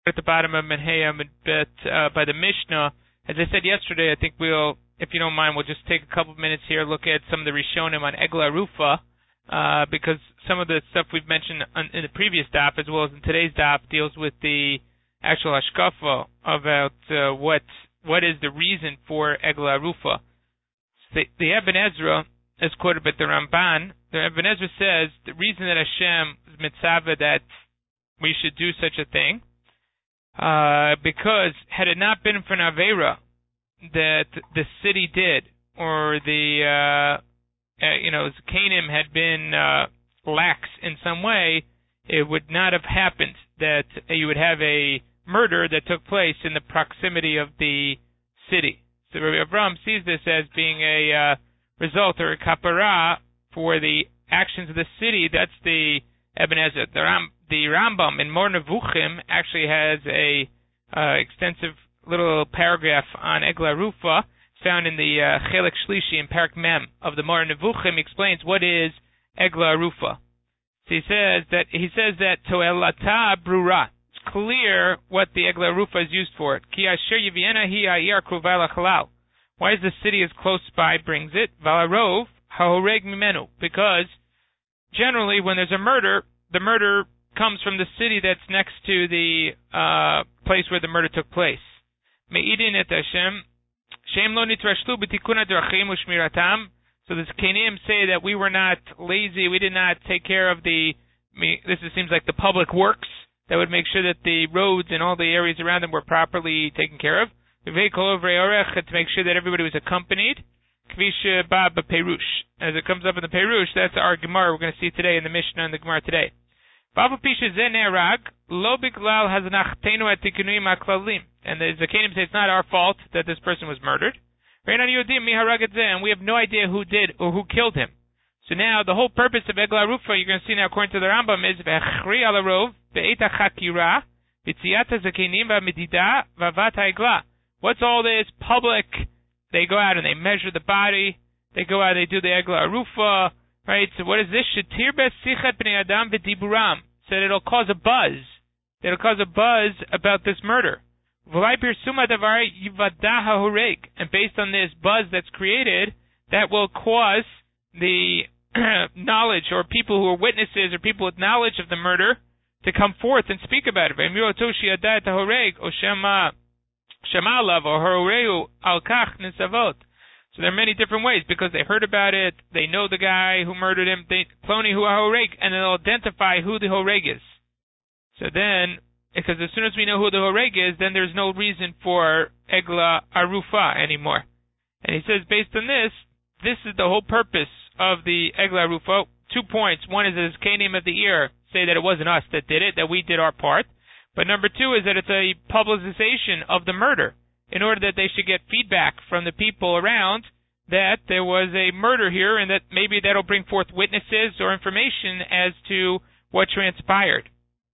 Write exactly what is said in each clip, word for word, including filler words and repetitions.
at the bottom of Menheya but uh, by the Mishnah. As I said yesterday, I think we'll, if you don't mind, we'll just take a couple of minutes here, look at some of the Rishonim on Egla Rufa, uh, because some of the stuff we've mentioned on, in the previous daf, as well as in today's daf, deals with the actual hashkafa about uh, what what is the reason for Egla Rufa. The, the Ibn Ezra is quoted by the Ramban. The Ibn Ezra says the reason that Hashem is mitzvah that we should do such a thing, Uh, because had it not been for an Avera that the city did, or the, uh, uh, you know, Canaan had been uh, lax in some way, it would not have happened that you would have a murder that took place in the proximity of the city. So Rabbi Avraham sees this as being a uh, result or a kapara for the actions of the city. That's the Ibn Ezra. The, Ram, the Rambam in Mor Nevuchim actually has a uh, extensive little paragraph on Egla Rufa. It's found in the uh, Chelek Shlishi in Parak Mem of the Mor Nevuchim. He explains what is Egla Rufa. So he says that he says that Toelata Brura. It's clear what the Egla Rufa is used for. Ki asher Yeviena hi ha'ir kruva lachalal. Why is the city as close by brings it? Valarov ha'oreg mimenu. Because generally, when there's a murder, the murder comes from the city that's next to the uh, place where the murder took place. Me'idin et Hashem, Shem lo nitrashlu b'tikun hadrachim u'shmiratam. So the Canaan say that we were not lazy, we did not take care of the, this seems like the public works, that would make sure that the roads and all the areas around them were properly taken care of. To make sure that everybody was accompanied. Kvisha Bab Perush. As it comes up in the Perush, that's our Gemara we're going to see today in the Mishnah and the Gemara today. Babu Pisha Zenerag, Lo Biglal Hazanachtenu Atikinuim Aklalim. And the Zakanim say it's not our fault that this person was murdered. And we have no idea who did or who killed him. So now the whole purpose of Egla Rufa, you're going to see now according to the Rambam, is Vechri Alarov, Be'eta Chakira, Vitziata Zakanim Vamidida, Vavat Egla. What's all this public? They go out and they measure the body. They go out, they do the Egla Rufa, right? So what is this? Shetir besichat bnei adam v'diburam. So it'll cause a buzz. It'll cause a buzz about this murder. V'lai pirsuma davar yivada ha'horeg. And based on this buzz that's created, that will cause the knowledge, or people who are witnesses, or people with knowledge of the murder, to come forth and speak about it. V'emirotoshi adat ha'horeg, o shema Shemalav or Horeu Al-Kach Nisavot. So there are many different ways, because they heard about it, they know the guy who murdered him, they Ploni Hu Horeg, and they'll identify who the Horeg is. So then, because as soon as we know who the Horeg is, then there's no reason for Egla Arufa anymore. And he says, based on this, this is the whole purpose of the Egla Arufa. Two points. One is that his K-name of the ear say that it wasn't us that did it, that we did our part. But number two is that it's a publicization of the murder, in order that they should get feedback from the people around that there was a murder here, and that maybe that'll bring forth witnesses or information as to what transpired.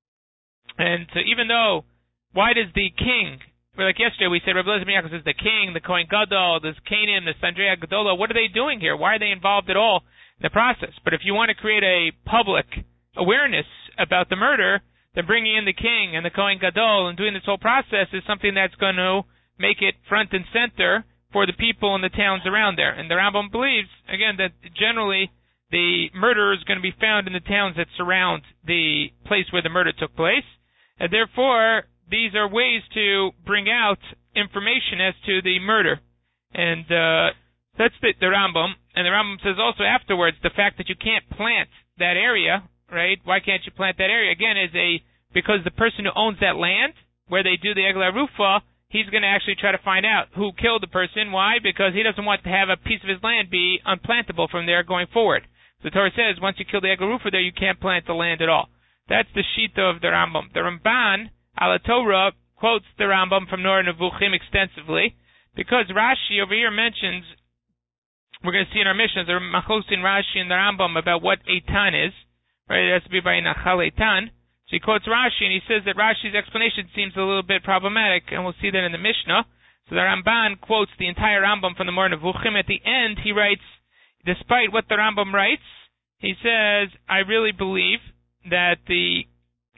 And so even though, why does the king, like yesterday we said, Rabbi Eliezer ben Yaakov says the king, the Kohen Gadol, this Canaan, the Sandrea Gadola, what are they doing here? Why are they involved at all in the process? But if you want to create a public awareness about the murder, then bringing in the king and the Kohen Gadol and doing this whole process is something that's going to make it front and center for the people in the towns around there. And the Rambam believes, again, that generally the murder is going to be found in the towns that surround the place where the murder took place. And therefore, these are ways to bring out information as to the murder. And uh, that's the, the Rambam. And the Rambam says also afterwards, the fact that you can't plant that area, right? Why can't you plant that area? Again, is a because the person who owns that land, where they do the Egla Rufa, he's going to actually try to find out who killed the person. Why? Because he doesn't want to have a piece of his land be unplantable from there going forward. The Torah says once you kill the Egla Rufa there, you can't plant the land at all. That's the Shita of the Rambam. The Ramban, Ala Torah, quotes the Rambam from Nor Nevuchim extensively, because Rashi over here mentions, we're going to see in our missions, there are Machos in Rashi and the Rambam about what Eitan is. Right, it has to be by Nachal Eitan. So he quotes Rashi, and he says that Rashi's explanation seems a little bit problematic, and we'll see that in the Mishnah. So the Ramban quotes the entire Rambam from the Mor Nevuchim. At the end, he writes, despite what the Rambam writes, he says, I really believe that the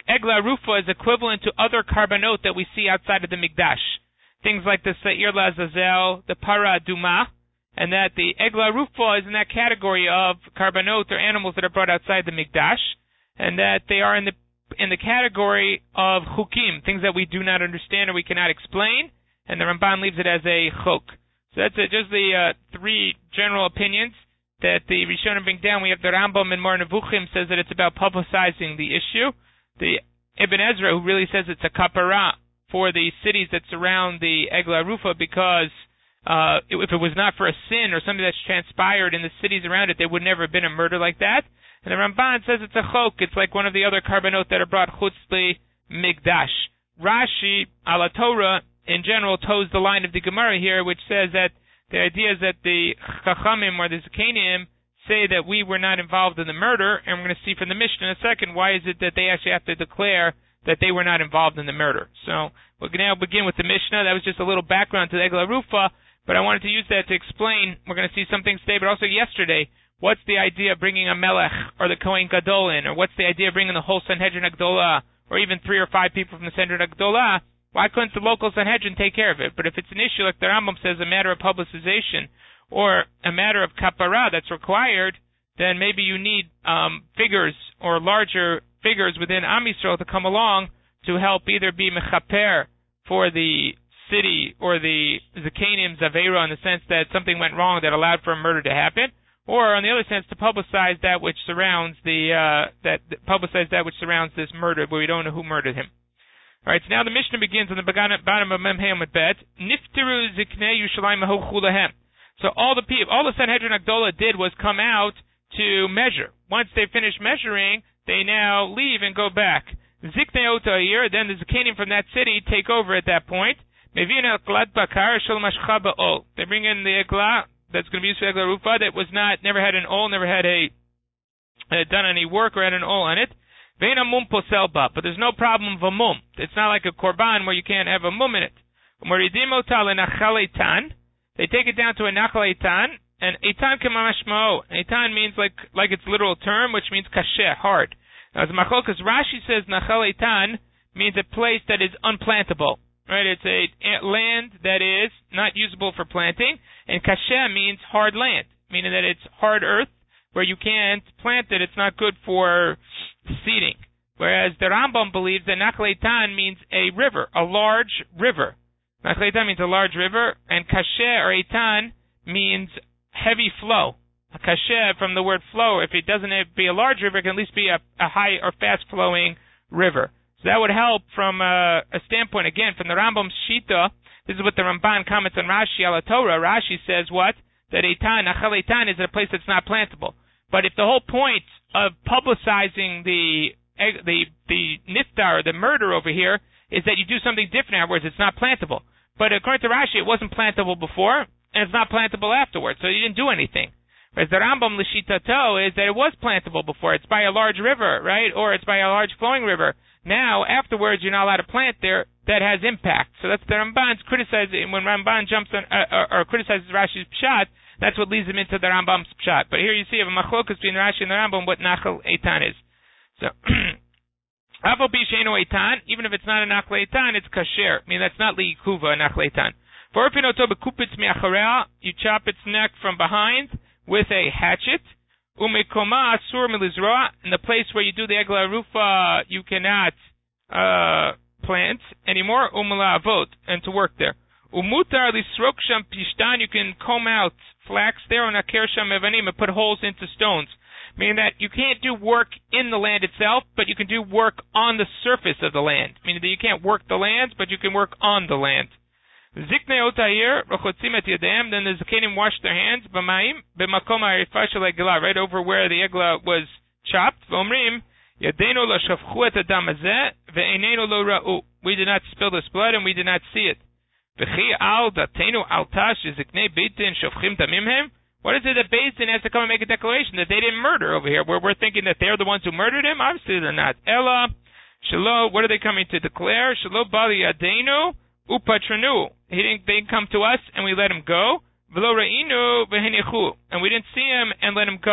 Egla Rufa is equivalent to other karbanot that we see outside of the Mikdash. Things like the Sa'ir Lazazel, the Para Duma, and that the Egla Rufa is in that category of karbanot or animals that are brought outside the Mikdash, and that they are in the in the category of chukim, things that we do not understand or we cannot explain, and the Ramban leaves it as a chok. So that's uh, just the uh, three general opinions that the Rishonim bring down. We have the Rambam in Mar Nevuchim says that it's about publicizing the issue. The Ibn Ezra, who really says it's a kapara for the cities that surround the Egla Rufa, because uh, if it was not for a sin or something that's transpired in the cities around it, there would never have been a murder like that. And the Ramban says it's a chok. It's like one of the other karbanot that are brought chutz li Mikdash. Rashi, ala Torah, in general, toes the line of the Gemara here, which says that the idea is that the Chachamim or the Zakanim say that we were not involved in the murder, and we're going to see from the Mishnah in a second why is it that they actually have to declare that they were not involved in the murder. So we're going to now begin with the Mishnah. That was just a little background to the Egla Rufa, but I wanted to use that to explain. We're going to see some things today, but also yesterday. What's the idea of bringing a Melech or the Kohen Gadol in, or what's the idea of bringing the whole Sanhedrin Agdolah, or even three or five people from the Sanhedrin Agdolah? Why couldn't the local Sanhedrin take care of it? But if it's an issue, like the Rambam says, a matter of publicization or a matter of kapara that's required, then maybe you need um, figures or larger figures within Am Yisrael to come along to help either be mechaper for the city or the Zakanim Zavera in the sense that something went wrong that allowed for a murder to happen, or on the other sense to publicize that which surrounds the uh, that publicize that which surrounds this murder, where we don't know who murdered him. All right, so now the Mishnah begins on the bottom of Mem Hamid Bet. Niftiru Ziknei Yushalayim Chulahem. So all the people, all the Sanhedrin Agdolah did was come out to measure. Once they finish measuring, they now leave and go back. Ziknei Otayir, then the Zakanim from that city take over at that point. Mevin El Glad Bakar Shel Mashcha Ba'ol. They bring in the Egla that's going to be used for Egla Rufa that was not, never had an ol, never had a uh, done any work or had an ol on it. Veina mum posel ba, but there's no problem of a mum. It's not like a korban where you can't have a mum in it. Moridim ota lenachal eitan. They take it down to a nachal eitan, and eitan kemamashmao. Eitan means like like its literal term, which means kasheh, hard. Now, as Machokas Rashi says, nachal eitan means a place that is unplantable. Right? It's a land that is not usable for planting, and kasheh means hard land, meaning that it's hard earth where you can't plant it. It's not good for seeding. Whereas the Rambam believes that Nachal Eitan means a river, a large river. Nachal Eitan means a large river, and Kasheh or Eitan means heavy flow. A Kasheh from the word flow, if it doesn't have, be a large river, it can at least be a, a high or fast-flowing river. So that would help from a, a standpoint, again, from the Rambam's Shita. This is what the Ramban comments on Rashi ala Torah. Rashi says what? That Eitan, Nachal Eitan, is a place that's not plantable. But if the whole point of publicizing the the the niftar, the murder over here, is that you do something different afterwards, it's not plantable. But according to Rashi, it wasn't plantable before, and it's not plantable afterwards, so you didn't do anything. Whereas the Rambam L'Shitato is that it was plantable before. It's by a large river, right? Or it's by a large flowing river. Now, afterwards, you're not allowed to plant there. That has impact. So that's the Ramban's criticizing, when Ramban jumps on, uh, or, or criticizes Rashi's pshat, that's what leads him into the Rambam's pshat. But here you see a machlokas between Rashi and the Rambam what Nachal Eitan is. So, Avol Bisheno Eitan, even if it's not a Nachal Eitan, it's kasher. I mean, that's not Liikuva, Nachal Eitan. For Orpinoto Bekupitz Miacharea, you chop its neck from behind with a hatchet. Umekoma Asur Milizroa, in the place where you do the Egla Rufa, you cannot uh, plant anymore. Umala Avot, and to work there. Umutar Lisroksham Pishtan, you can comb out flax there, and Akersham Evanim, and put holes into stones. Meaning that you can't do work in the land itself, but you can do work on the surface of the land. Meaning that you can't work the land, but you can work on the land. Zikne Otayir, Rochotzim et Yadam, then the Zakanim wash their hands, B'maim, B'makom ha'arifa shel Eglah, right over where the Eglah was chopped, V'omrim, Yadeinu lo shavchu et adam hazeh, ve'eneinu lo ra'u. We did not spill this blood, and we did not see it. V'chi al datenu al tash ziknei beitin shavchim damimhem. What is it that Beis Din has to come and make a declaration that they didn't murder over here, where we're thinking that they're the ones who murdered him? Obviously they're not. Ella, Shalo, what are they coming to declare? Shalo bali yadeinu upatranu. He didn't, they didn't come to us and we let him go. V'lo ra'inu v'henichu. And we didn't see him and let him go.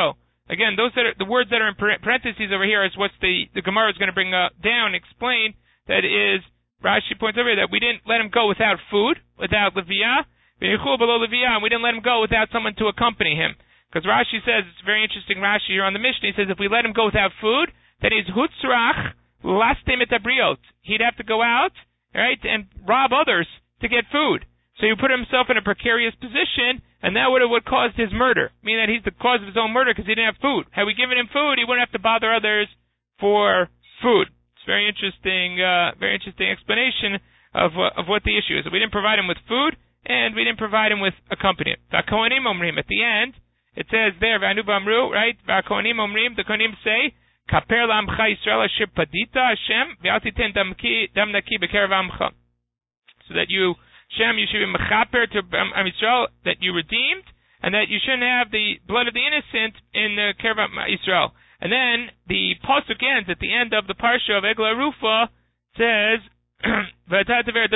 Again, those that are, the words that are in parentheses over here is what the, the Gemara is going to bring uh, down, explain, that is, Rashi points over here that we didn't let him go without food, without Leviyah, below Leviyah, and we didn't let him go without someone to accompany him. Because Rashi says, it's very interesting, Rashi here on the Mishnah, he says if we let him go without food, then he's hutzrach lastem et abriot. He'd have to go out, right, and rob others to get food. So he put himself in a precarious position, and that would have what caused his murder, meaning that he's the cause of his own murder because he didn't have food. Had we given him food, he wouldn't have to bother others for food. It's very interesting, uh, very interesting explanation of uh, of what the issue is. We didn't provide him with food, and we didn't provide him with accompaniment. V'kohanim omrim, at the end, it says there, V'anu b'amru, right? V'kohanim omrim, the kohanim say, Kaper la'amcha Yisrael asher padita Hashem, v'al titen dam naki b'kerev amcha. So that you, Shem, you should be mechaper to Am Yisrael, that you redeemed, and that you shouldn't have the blood of the innocent in the Kerev Yisrael. And then the pasuk ends at the end of the parsha of Egla Rufa, says, it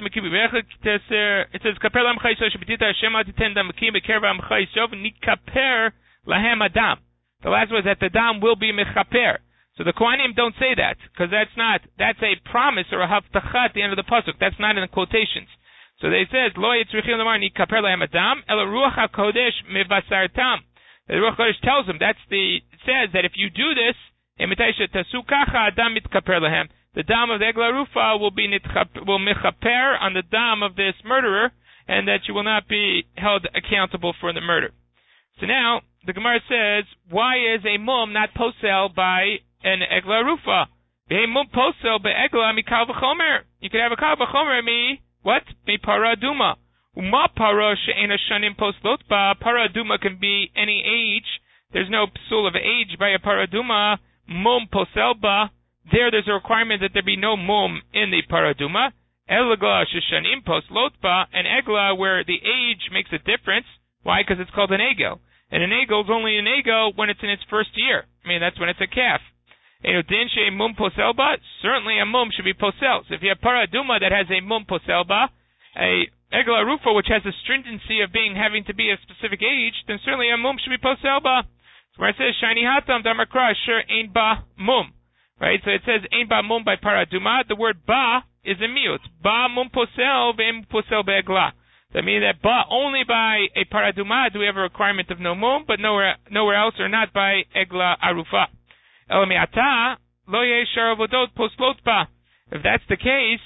says, Kaper lamcha Yisrael shebetita Hashem al titen dam naki b'kerev amcha Yisrael v'nikaper lahem adam. The last was that the dam will be mechaper. So the Kohanim don't say that, because that's not, that's a promise or a haftacha at the end of the pasuk. That's not in the quotations. So they says, Lo yitzrichim lamar nikaper lahem adam, ela ruach hakodesh mevasartam. The Ruach HaKodesh tells them, that's the, it says that if you do this, tasu kacha adam mitkaper lahem, the dam of the Egla Rufa will be will mechaper on the dam of this murderer, and that you will not be held accountable for the murder. So now, the Gemara says, why is a mum not posel by an Egla Rufa? Mum posel by Egla mi kal v'chomer. You could have a kal v'chomer mi, what? Mi para duma. Uma para she'ena shanim poslot ba. Para duma can be any age. There's no psul of age by a para duma. Mum posel ba. There, there's a requirement that there be no mum in the para duma. Elegla she'shanim poslot ba. An egla where the age makes a difference. Why? Because it's called an egel. And an egel is only an egel when it's in its first year. I mean, that's when it's a calf. Mum poselba, certainly a mum should be posel. So if you have paraduma that has a mum poselba, a egla rufa which has a stringency of being having to be a specific age, then certainly a mum should be poselba. So where it says shiny hatam damakra sure ain't ba mum, right? So it says ain't ba mum by paraduma. The word ba is a miut. Ba mum posel ve'im posel be'egla. That means that ba only by a paraduma do we have a requirement of no mum, but nowhere nowhere else, or not by egla arufa. If that's the case,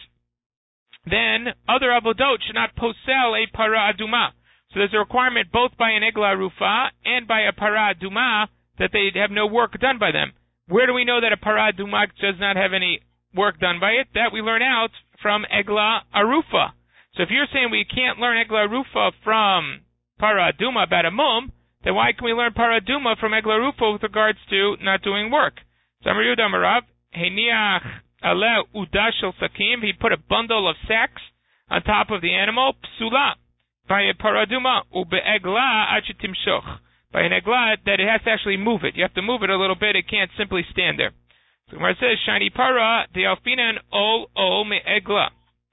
then other avodot should not posel a para aduma. So there's a requirement both by an egla rufa and by a para aduma that they have no work done by them. Where do we know that a para aduma does not have any work done by it? That we learn out from egla arufa. So if you're saying we can't learn egla rufa from para aduma about a mum, then why can we learn paraduma from Egla Rufa with regards to not doing work? So Amar Yehuda Amarav, Heiniach ale uda shel sakim, he put a bundle of sacks on top of the animal, psula, by a paraduma, ube egla achitimshoch, by an egla that it has to actually move it. You have to move it a little bit, it can't simply stand there. So Gemara says, shani para, the alfinan ol ol me egla.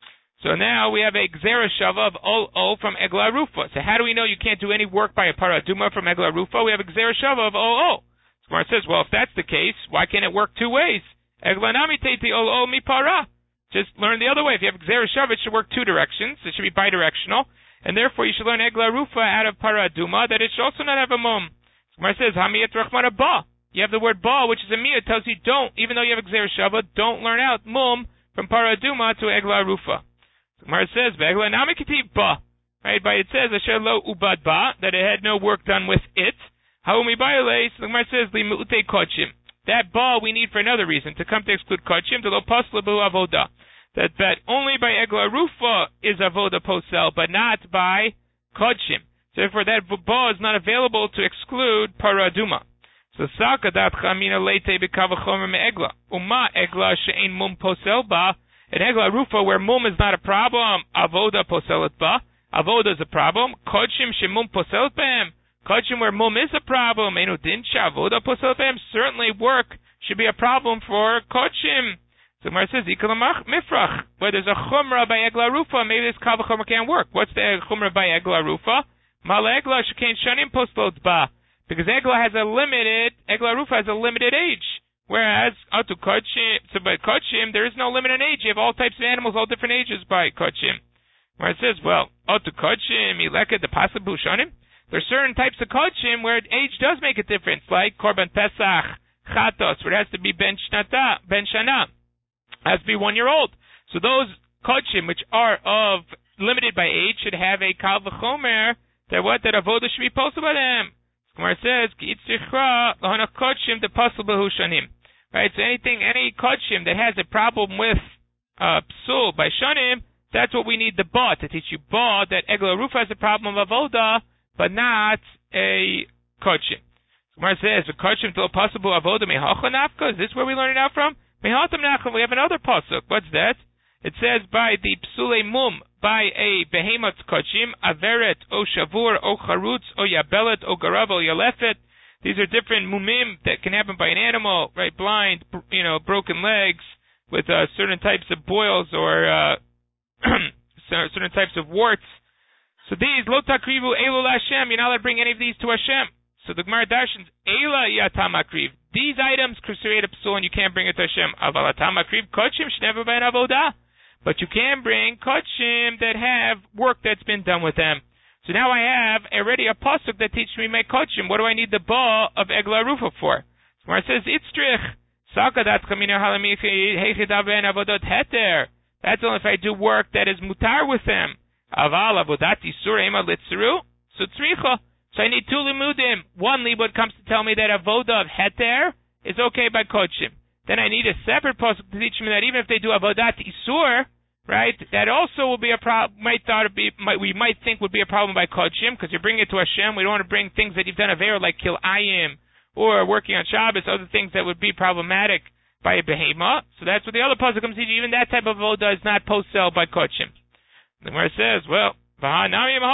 So now we have a Gzera Shava of Ol Ol from Egla Rufa. So how do we know you can't do any work by a Paraduma from Egla Rufa? We have a Gzera Shava of Ol Ol. So Gemara says, well, if that's the case, why can't it work two ways? Egla Nami Teiti Ol Ol Mi Para. Just learn the other way. If you have Gzera Shava, it should work two directions. It should be bidirectional. And therefore, you should learn Egla Rufa out of Paraduma, that it should also not have a mum. So Gemara says, Hamiyat Rachmana Ba. You have the word Ba, which is a Miyah, tells you don't, even though you have a Gzera Shava, don't learn out mum from Paraduma to Egla Rufa. Gemara says, "Begla namikiti ba," right? But it says, "Asher lo ubad ba," that it had no work done with it. Haumi bayale. So the Gemara says, "Limuute kodshim." That ba we need for another reason, to come to exclude kodshim, to lo paslabu avoda. That that only by egla rufa is avoda posel, but not by kodshim. So therefore, that ba is not available to exclude paraduma. So sakadat chamina leite bekavachomer me egla uma egla she'ein mum posel ba. In Egla Rufa, where mum is not a problem, avoda poselet ba. Avoda is a problem. Kodshim shemum poselet b'hem. Kodshim where mum is a problem. Enu din avoda poselet b'hem. Certainly work should be a problem for kodshim. So Gemara says, ikalamach mifrach. Where there's a chumrah by Egla Rufa, maybe this kal v'chomer can't work. What's the chumrah by Egla Rufa? Mal egla shekain shanim poselet ba. because Egla has a limited, Egla Rufa has a limited age. Whereas, Atu Kodshim, so by Kodshim, there is no limit in age. You have all types of animals, all different ages by Kodshim. Where it says, well, Atu Kodshim, Ileka, the Pasabu Shonim. There are certain types of Kodshim where age does make a difference, like Korban Pesach, Chatos, where it has to be Ben Shnata, Ben Shana. It has to be one year old. So those Kodshim, which are of limited by age, should have a Kal V'chomer, that what, that Avodah should be posted by them. Where it says, K'itzrichra, Lahana Kodshim, the Pasabu Shonim. Right, so anything, any kodshim that has a problem with uh, psul by shanim, that's what we need the ba to teach you. Ba, that Egla Rufa has a problem of avoda, but not a kodshim. So Gemara says, the kodshim to possible avoda mehacha nafka. Is this where we learn it out from? Mehatam nafka. We have another pasuk. What's that? It says by the psule mum, by a behemoth kodshim, averet o shavur o charutz o yabelet o garav o yalefet. These are different mumim that can happen by an animal, right? Blind, you know, broken legs, with uh, certain types of boils or uh, certain types of warts. So these, lo takrivu elu Hashem, you're not allowed to bring any of these to Hashem. So the Gemara darshans, ela yatam akriv. These items create a psul and you can't bring it to Hashem. Aval atam akriv kodshim shnever ben avodah. But you can bring kodshim that have work that's been done with them. So now I have already a pasuk that teaches me my kodshim. What do I need the ba of Egla Rufa for? Where it says itzrich sakadat chamina halamichi hechidav ben avodot heter. That's only if I do work that is mutar with them. Aval avodat isur ema litzru. So tzricha. So I need two limudim. One limud comes to tell me that avodah of heter is okay by kodshim. Then I need a separate pasuk to teach me that even if they do avodat isur, right, that also will be a problem. Might thought it be, might, we might think would be a problem by kodshim because you're bringing it to Hashem. We don't want to bring things that you've done avera like kil ayim or working on Shabbos, other things that would be problematic by a behema. So that's what the other pasuk comes to teach. Even that type of avodah is not post-sell by kodshim. Then where it says, well, what are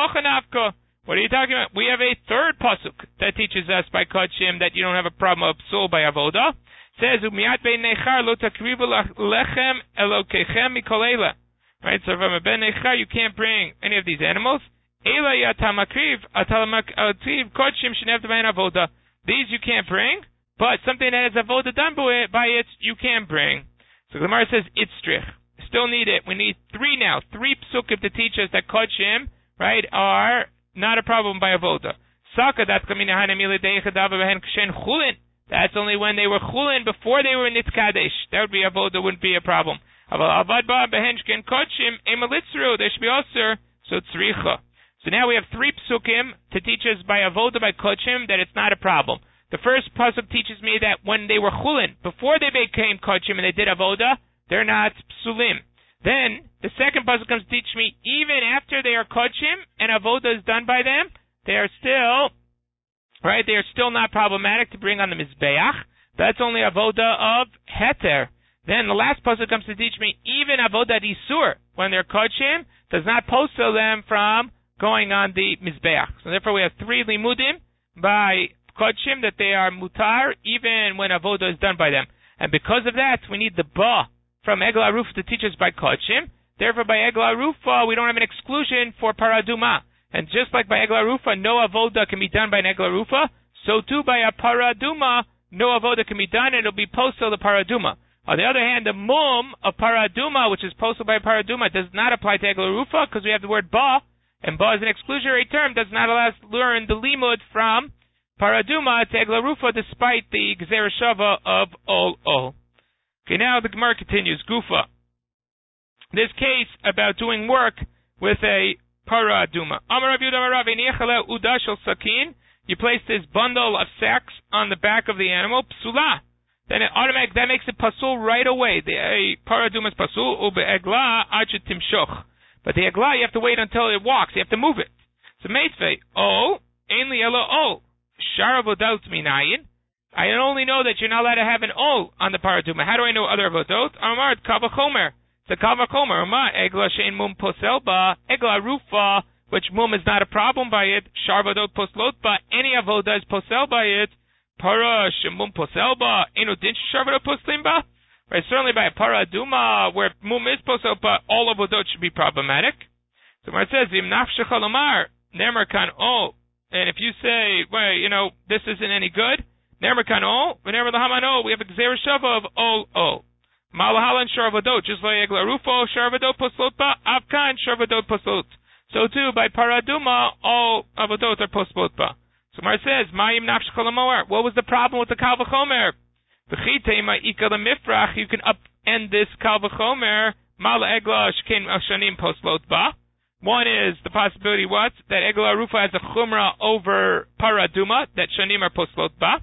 you talking about? We have a third pasuk that teaches us by kodshim that you don't have a problem of psul by avodah. Says umiat bein nechar lo takrivu lechem elokechem mikolela. Right, so from a ben nechar you can't bring any of these animals. Ela yatam akriv atamakriv kodshim shenev bein avoda. These you can't bring, but something that has avoda done by it you can bring. So the Gemara says itzrich. Still need it. We need three now, three psukim to teach us that kodshim, right, are not a problem by avoda. Saka dat kamina hanamile deichadav behen kshen chulin. That's only when they were chulin, before they were nitz kadesh. That would be avodah, wouldn't be a problem. Avad ba behenshken kodshim emalitzru. There should be also so tzricha. So now we have three psukim to teach us by avodah by kodshim that it's not a problem. The first pasuk teaches me that when they were chulin, before they became kodshim and they did avodah, they're not psulim. Then the second pasuk comes to teach me even after they are kodshim and avodah is done by them, they are still. Right, they are still not problematic to bring on the mizbeach. That's only avodah of heter. Then the last pasuk comes to teach me even avodah isur when they're kodshim does not postel them from going on the mizbeach. So therefore, we have three limudim by kodshim that they are mutar even when avodah is done by them. And because of that, we need the ba from Egla Rufa to teach us by kodshim. Therefore, by Egla Rufa, we don't have an exclusion for paraduma. And just like by Egla Rufa, no avoda can be done by an Egla Rufa, so too by a paraduma, no avoda can be done, and it'll be postal to paraduma. On the other hand, the mum of paraduma, which is postal by paraduma, does not apply to Egla Rufa because we have the word ba, and ba is an exclusionary term, does not allow us to learn the limud from paraduma to Egla Rufa despite the gzera shava of ol ol. Okay, now the Gemara continues. Gufa. This case about doing work with a paraduma. You place this bundle of sacks on the back of the animal, psula. Then it automatic that makes it pasul right away. The paraduma is pasul, ube egla achet timshoch. But the egla you have to wait until it walks. You have to move it. So meitzvei, oh, ainli elo oh, sharavodot minayin. I only know that you're not allowed to have an oh on the paraduma. How do I know other avodot? Amar kavachomer. The kavachomer, ma egla shein mum poselba, egla rufa, which mum is not a problem by it, sharvadot poslotba, any avoda is posel by it, para shemum poselba, eno din sharvadot poslimba. Right, certainly by a paraduma, where mum is poselba, all avodot should be problematic. So where it says, im nafshecha lomar, nemer kan oh, And if you say, well, you know, this isn't any good, never kan ol, whenever the haman ol, we have a gzeir shava of ol ol. Malahalan sharvadot, just like egla rufo, sharvadot poslot ba, avkan sharvadot poslot. So too, by paraduma, all avodot are poslot ba. So Mar says, Mayim nafsh kolamoar. What was the problem with the kal v'chomer? V'chitei ma'ika lemifrach, you can upend this kal v'chomer, mal egla shkein shanim poslot ba. One is the possibility what? That egla rufa has a chumra over paraduma, that shanim are poslot ba.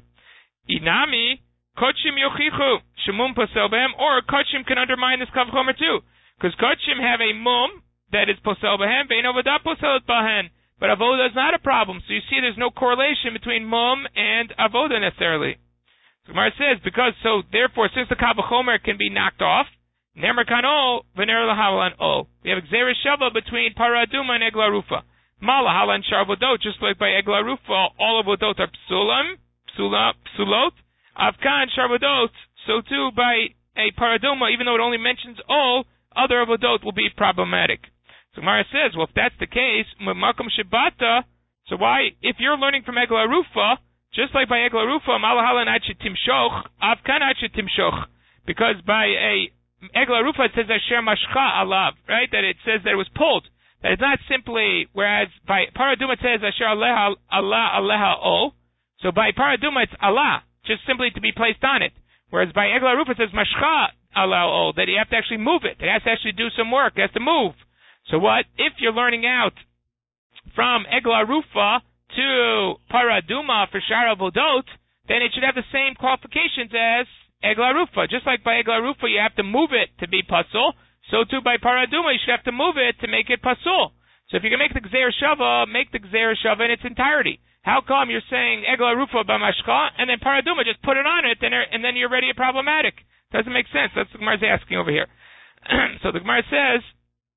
Inami, kochim yochichu, shemum posel behem, or kochim can undermine this kal v'chomer too. Because kochim have a mum that is posel behem, bein avodah poselet bahen. But avoda is not a problem. So you see there's no correlation between mum and avoda necessarily. So Gemara says, because, so therefore, since the kal v'chomer can be knocked off, nemer kan ol, v'ner lahalan ol. We have gzeir shava between paraduma and egla rufa. Ma lahalan sharvodot, just like by egla rufa, all avodot are psulam, psula, psulot. Avkan sharvodot, so too by a paraduma, even though it only mentions ol, other avodot will be problematic. So Gemara says, well, if that's the case, makom shibata, so why, if you're learning from egla rufa, just like by egla rufa, malahalan achit timshoch, avkan achit timshoch, because by a egla rufa it says asher mashcha alav, right? That it says that it was pulled. That it's not simply, whereas by paraduma it says asher aleha Allah aleha ol. So by paraduma it's Allah, just simply to be placed on it. Whereas by egla rufa it says mashcha Allah ol, that you have to actually move it. It has to actually do some work. It has to move. So what? If you're learning out from egla rufa to paraduma for shara vodot, then it should have the same qualifications as egla rufa. Just like by egla rufa you have to move it to be pasul, so too by paraduma you should have to move it to make it pasul. So if you can make the gzeir shava, make the gzeir shava in its entirety. How come you're saying egla rufa b'mashcha and then paraduma just put it on it and, and then you're already problematic? Doesn't make sense. That's what the Gemara is asking over here. So the Gemara says,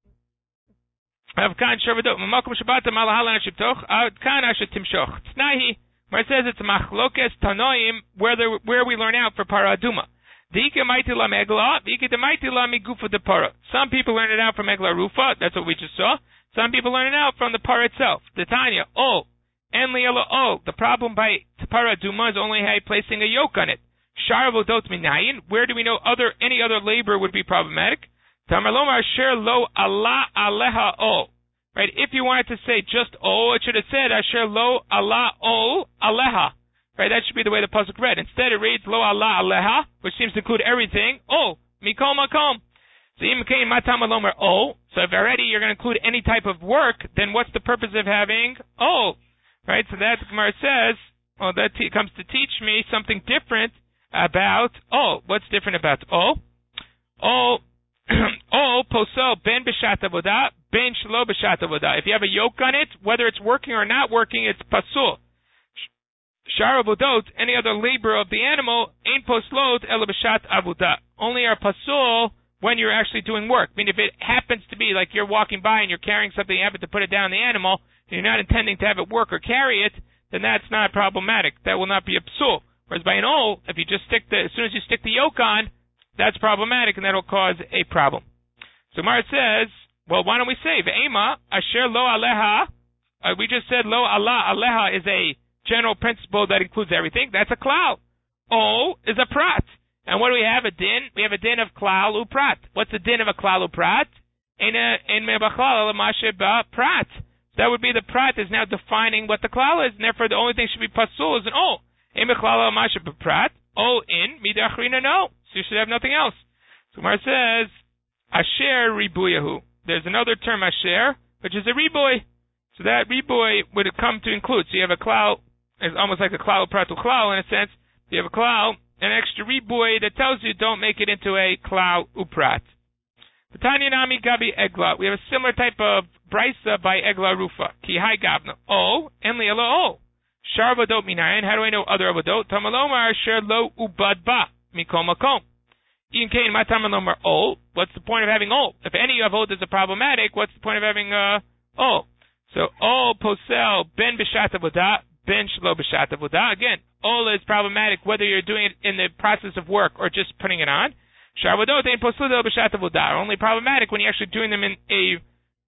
Avkan sharvadot, makom shabata malahalan ashiptoch, avkan ashet timshoch. Tnahi, where it says it's machlokes tanoim, where the, where we learn out for paraduma. Dika maiti la megla, dika de maiti la migufa de para. Some people learn it out from egla rufa, that's what we just saw. Some people learn it out from the para itself. The Tanya, oh, en liela oh. The problem by paraduma is only how placing a yoke on it. Sharvodot minayin, where do we know other any other labor would be problematic? Tamarloma asher lo Allah aleha ol. Right? If you wanted to say just ol, it should have said asher lo Allah ol aleha. Right? That should be the way the pasuk read. Instead, it reads lo Allah aleha, which seems to include everything. Ol mikol makom. So im kain matamaloma ol. So if already you're going to include any type of work, then what's the purpose of having ol? Right? So that Gemara says, well, that te- comes to teach me something different about ol. What's different about ol? Ol. Oh, posel ben b'shat avodah, ben shelo b'shat avodah. If you have a yoke on it, whether it's working or not working, it's pasul. Shar avodot, any other labor of the animal, ain't poslot el b'shat avodah. Only are pasul when you're actually doing work. I mean, if it happens to be like you're walking by and you're carrying something, you happen to put it down on the animal, and you're not intending to have it work or carry it, then that's not problematic. That will not be a psul. Whereas by an ol, if you just stick the, as soon as you stick the yoke on, that's problematic, and that'll cause a problem. So Mar says, well, why don't we say, Ve'ema, asher lo aleha, uh, we just said lo Allah aleha is a general principle that includes everything. That's a klal. O is a prat. And what do we have? A din? We have a din of klal uprat. What's the din of a klal uprat? In mebachlal alamashe ba prat. That would be the prat is now defining what the klal is, and therefore the only thing should be pasul is an o. In mebachlal alamashe ba prat. O in midachrina no. So you should have nothing else. So Mar says, asher ribuyahu. There's another term, asher, which is a riboy. So that riboy would come to include. So you have a klal, it's almost like a klal pratu klal in a sense. You have a klal, an extra riboy that tells you don't make it into a klal uprat. The Tanya Nami Gabi Egla. We have a similar type of brisa by Egla Rufa. Ki hai gabna. O, en liela o. Shar vodot minayin. How do I know other vodot? Tamalomar asher lo ubad ba. Mikol makom. In kain matamalomar ol. What's the point of having ol? If any avod is a problematic, what's the point of having uh ol? So ol posel ben b'shat avodah ben shelo b'shat avodah. Again, ol is problematic whether you're doing it in the process of work or just putting it on. Shar vodot ain't posel b'shat avodah. Only problematic when you're actually doing them in a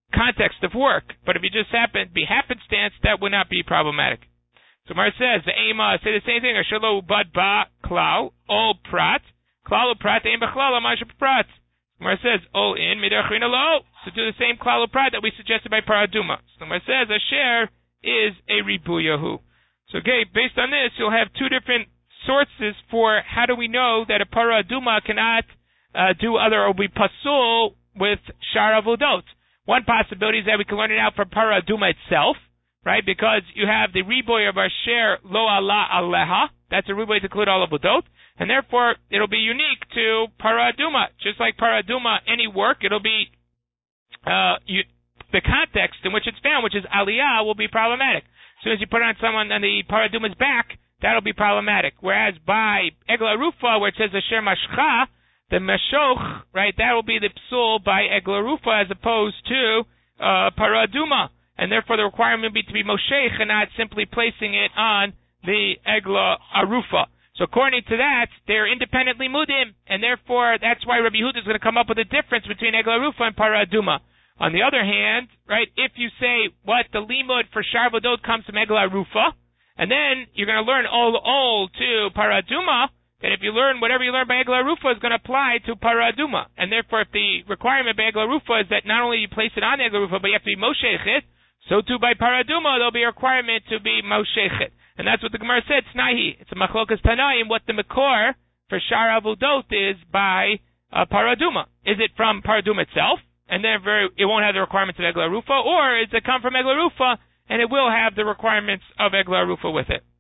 context of work. But if you just happen to be happenstance, that would not be problematic. So Mar says, the Ema, say the same thing, Ashalo Bad Ba Klau, Ol Prat, Klal Prat, Aim Bechlal, Amash Prat. Mar says, Ol In, Midachrina Lo. So do the same Klal Prat that we suggested by Paraduma. So Mar says, Asher is a Ribuyahu. So, okay, based on this, you'll have two different sources for how do we know that a Paraduma cannot uh, do other or be pasul with Shar Avodot. One possibility is that we can learn it out from Paraduma itself, right? Because you have the riboy of our share lo Allah aleha. That's a riboy to include all of Budot. And therefore, it'll be unique to Paraduma. Just like Paraduma, any work, it'll be, uh, you, the context in which it's found, which is Aliyah, will be problematic. As soon as you put it on someone on the Paraduma's back, that'll be problematic. Whereas by Egla Rufa, where it says Asher Mashcha, the Meshoch, right, that will be the psul by Egla Rufa as opposed to, uh, Paraduma. And therefore the requirement would be to be Moshech and not simply placing it on the Egla Arufa. So according to that, they're independently mudim, and therefore that's why Rabbi Yehuda is going to come up with a difference between Egla Arufa and Paraduma. On the other hand, right, if you say what the limud for Sharvadot comes from Egla Arufa, and then you're going to learn all all to Paraduma, then if you learn whatever you learn by Egla Arufa is going to apply to Paraduma. And therefore if the requirement by Egla Arufa is that not only you place it on Egla Arufa, but you have to be Moshech, so too by Paraduma, there'll be a requirement to be Moshechet. And that's what the Gemara said, Snahi. It's a Machlokas Tanaim, what the Makor for Shar Avodot is by uh, Paraduma. Is it from Paraduma itself, and therefore it won't have the requirements of Egla Rufa, or does it come from Egla Rufa, and it will have the requirements of Egla Rufa with it?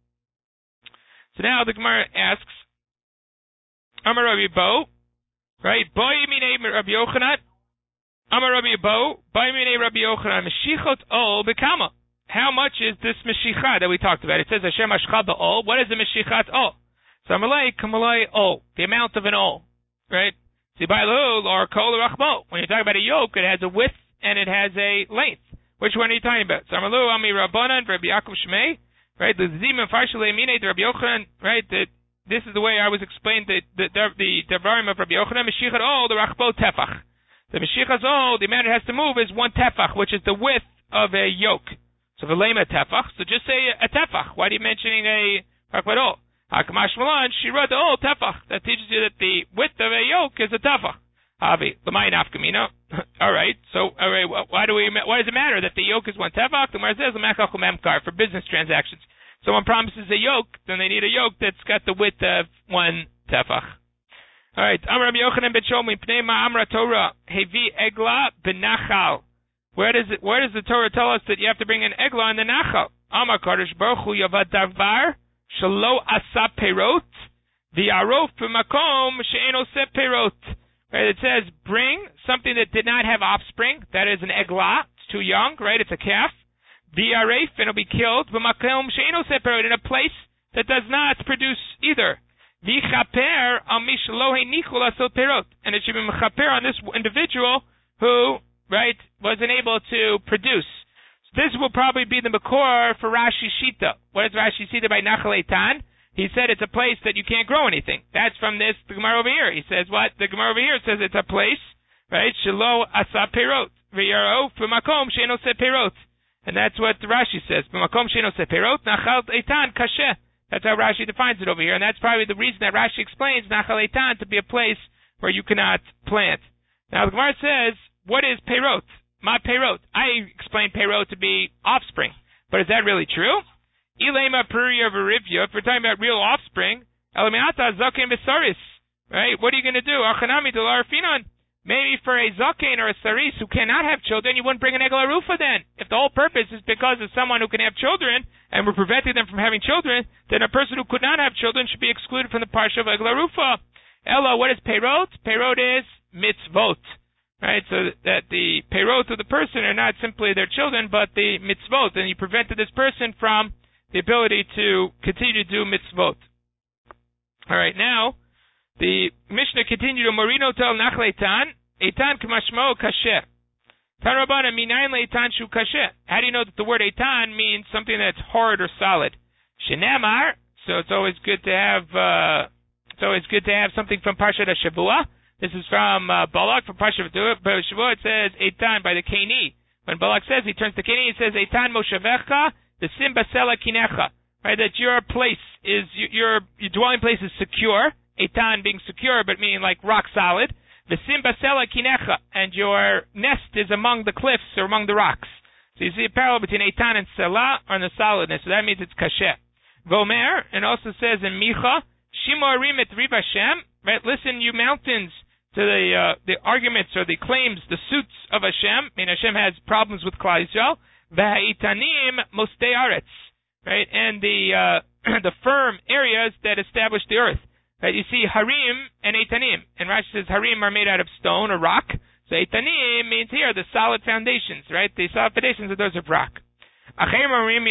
So now the Gemara asks, Amar Rabbi Bo, right, Boi Minei Rabbi Yochanan, Amar Rabbi Bo, Boi Minei Rabbi Yochanan, Meshichot Ol Bekama. How much is this Meshicha that we talked about? It says Hashem Ashcha Ba'ol. What is the Meshichat Ol? So Amalei Kamalei Ol, the amount of an Ol, right? Zibaylo or Kol Rachmo. When you talk about a yoke, it has a width and it has a length. Which one are you talking about? So Amalu Ami Rabbanan, Rabbi Yaakov Shmei, right? The Zim and Farshale Mine, Rabbi Yochanan, right? The, this is the way I was explained the the the Devarim of Rabbi Yochanan. Meshichat Ol, the Rachbo Tefach. The Meshichat Ol, the amount it has to move is one Tefach, which is the width of a yoke. So v'leima tefach. So just say a tefach. Why are you mentioning a rakvadol? Hakamash malan shira the ol tefach. That teaches you that the width of a yoke is a tefach. Avi l'may nafkamina. All right. So all right. Why do we? Why does it matter that the yoke is one tefach? The Gemara says l'mechach u'memkar for business transactions. Someone promises a yoke, then they need a yoke that's got the width of one tefach. All right. Amar Rabbi Yochanan ben Shomi pnei ma'amra Torah hevi egla benachal. Where does it? Where does the Torah tell us that you have to bring an egla in the nachal? Amar Kadosh Baruch Hu Yavad Davar Shelo Asa Perot V'Arof B'Makom She'eno Se Perot. Right? It says bring something that did not have offspring. That is an egla. It's too young, right? It's a calf. V'Aref, and it'll be killed. B'Makom She'eno Se Perot, in a place that does not produce either. V'Chaper Al Mish Lo Heinichol Asot Perot, and it should be mechaper on this individual who, right, wasn't able to produce. So this will probably be the Makor for Rashi Shita. What is Rashi Shita by Nachal Eitan? He said it's a place that you can't grow anything. That's from this, the Gemara over here. He says what? The Gemara over here says it's a place, right, Shelo Asa Perot. V'yaro F'makom She'eno Se Perot. And that's what Rashi says. F'makom She'eno Se Perot, Nachal Eitan Kasheh. That's how Rashi defines it over here. And that's probably the reason that Rashi explains Nachal Eitan to be a place where you cannot plant. Now the Gemara says, what is Perot? Ma Perot. I explained Perot to be offspring. But is that really true? Ilema Puria Verivya, if we're talking about real offspring, Elamiata Zaken Besaris. Right? What are you going to do? Achanami Delar Finon. Maybe for a Zaken or a Saris who cannot have children, you wouldn't bring an Egla Rufa then. If the whole purpose is because of someone who can have children, and we're preventing them from having children, then a person who could not have children should be excluded from the Parsha of Egla Rufa. Ella, what is Perot? Perot is mitzvot. Right, so that the perot of the person are not simply their children, but the mitzvot, and you prevented this person from the ability to continue to do mitzvot. All right, now the Mishnah continued to Morino tel Nachal Eitan, Eitan k'mashmo kasher. Tanrabana minayin leitan shu kasher. How do you know that the word Eitan means something that's hard or solid? Shenamar. So it's always good to have. Uh, it's always good to have something from Parshat HaShavua. This is from uh, Balak from Parshat Shavua. It says Eitan by the Keni. When Balak says, he turns to Canaan, he says, Eitan Moshevecha, the Simbasela Kinecha. Right, that your place is, your, your dwelling place is secure. Eitan being secure, but meaning like rock solid. The Simbasela Kinecha, and your nest is among the cliffs or among the rocks. So you see a parallel between Eitan and Selah on the solidness. So that means it's kasher. Vomer, and also says in Micha, Shimorim et Riv Hashem, right? Listen, you mountains, to the uh, the arguments or the claims, the suits of Hashem. I mean, Hashem has problems with Klal Yisrael. V'ha'itanim mostei aretz, right? And the uh, the firm areas that establish the earth. Right? You see harim and eitanim, and Rashi says harim are made out of stone or rock. So eitanim means here the solid foundations, right? The solid foundations are those of rock. Achim harim.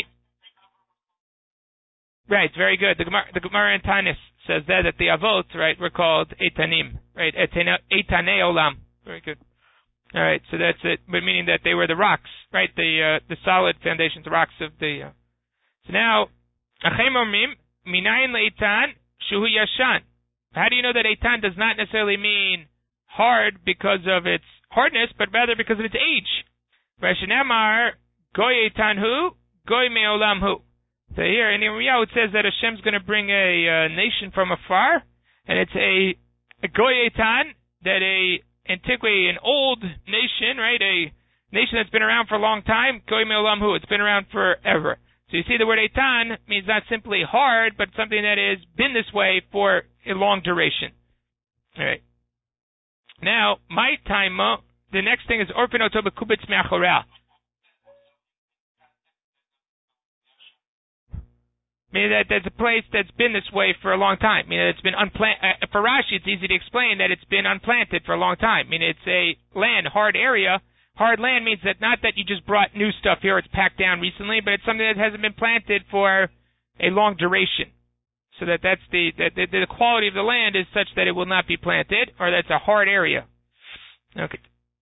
Right, very good. The Gemara, the Gemara in Tanis says that, that the Avot, right, were called Eitanim, right, Eitanei Olam. Very good. All right, so that's it, but meaning that they were the rocks, right, the uh, the solid foundations, the rocks of the... Uh. So now, Achem Omrim, Minayin Leitan, Shuhu Yashan. How do you know that Eitan does not necessarily mean hard because of its hardness, but rather because of its age? Rashanamar, Goy Eitan Hu, Goy Me'olam Hu. So here in Yirmiyahu it says that Hashem's going to bring a uh, nation from afar, and it's a, a Goy Eitan, that a antiquity, an old nation, right, a nation that's been around for a long time, Goy Me'olam Hu, it's been around forever. So you see the word Eitan means not simply hard, but something that has been this way for a long duration. All right. Now, my time, the next thing is Orphan Oto B'Kubitz Me'achorah. Meaning that there's a place that's been this way for a long time. Meaning that it's been unplanted. Uh, for Rashi, it's easy to explain that it's been unplanted for a long time. Meaning it's a land, hard area. Hard land means that not that you just brought new stuff here, it's packed down recently, but it's something that hasn't been planted for a long duration. So that that's the, the, the, the quality of the land is such that it will not be planted, or that's a hard area. Okay.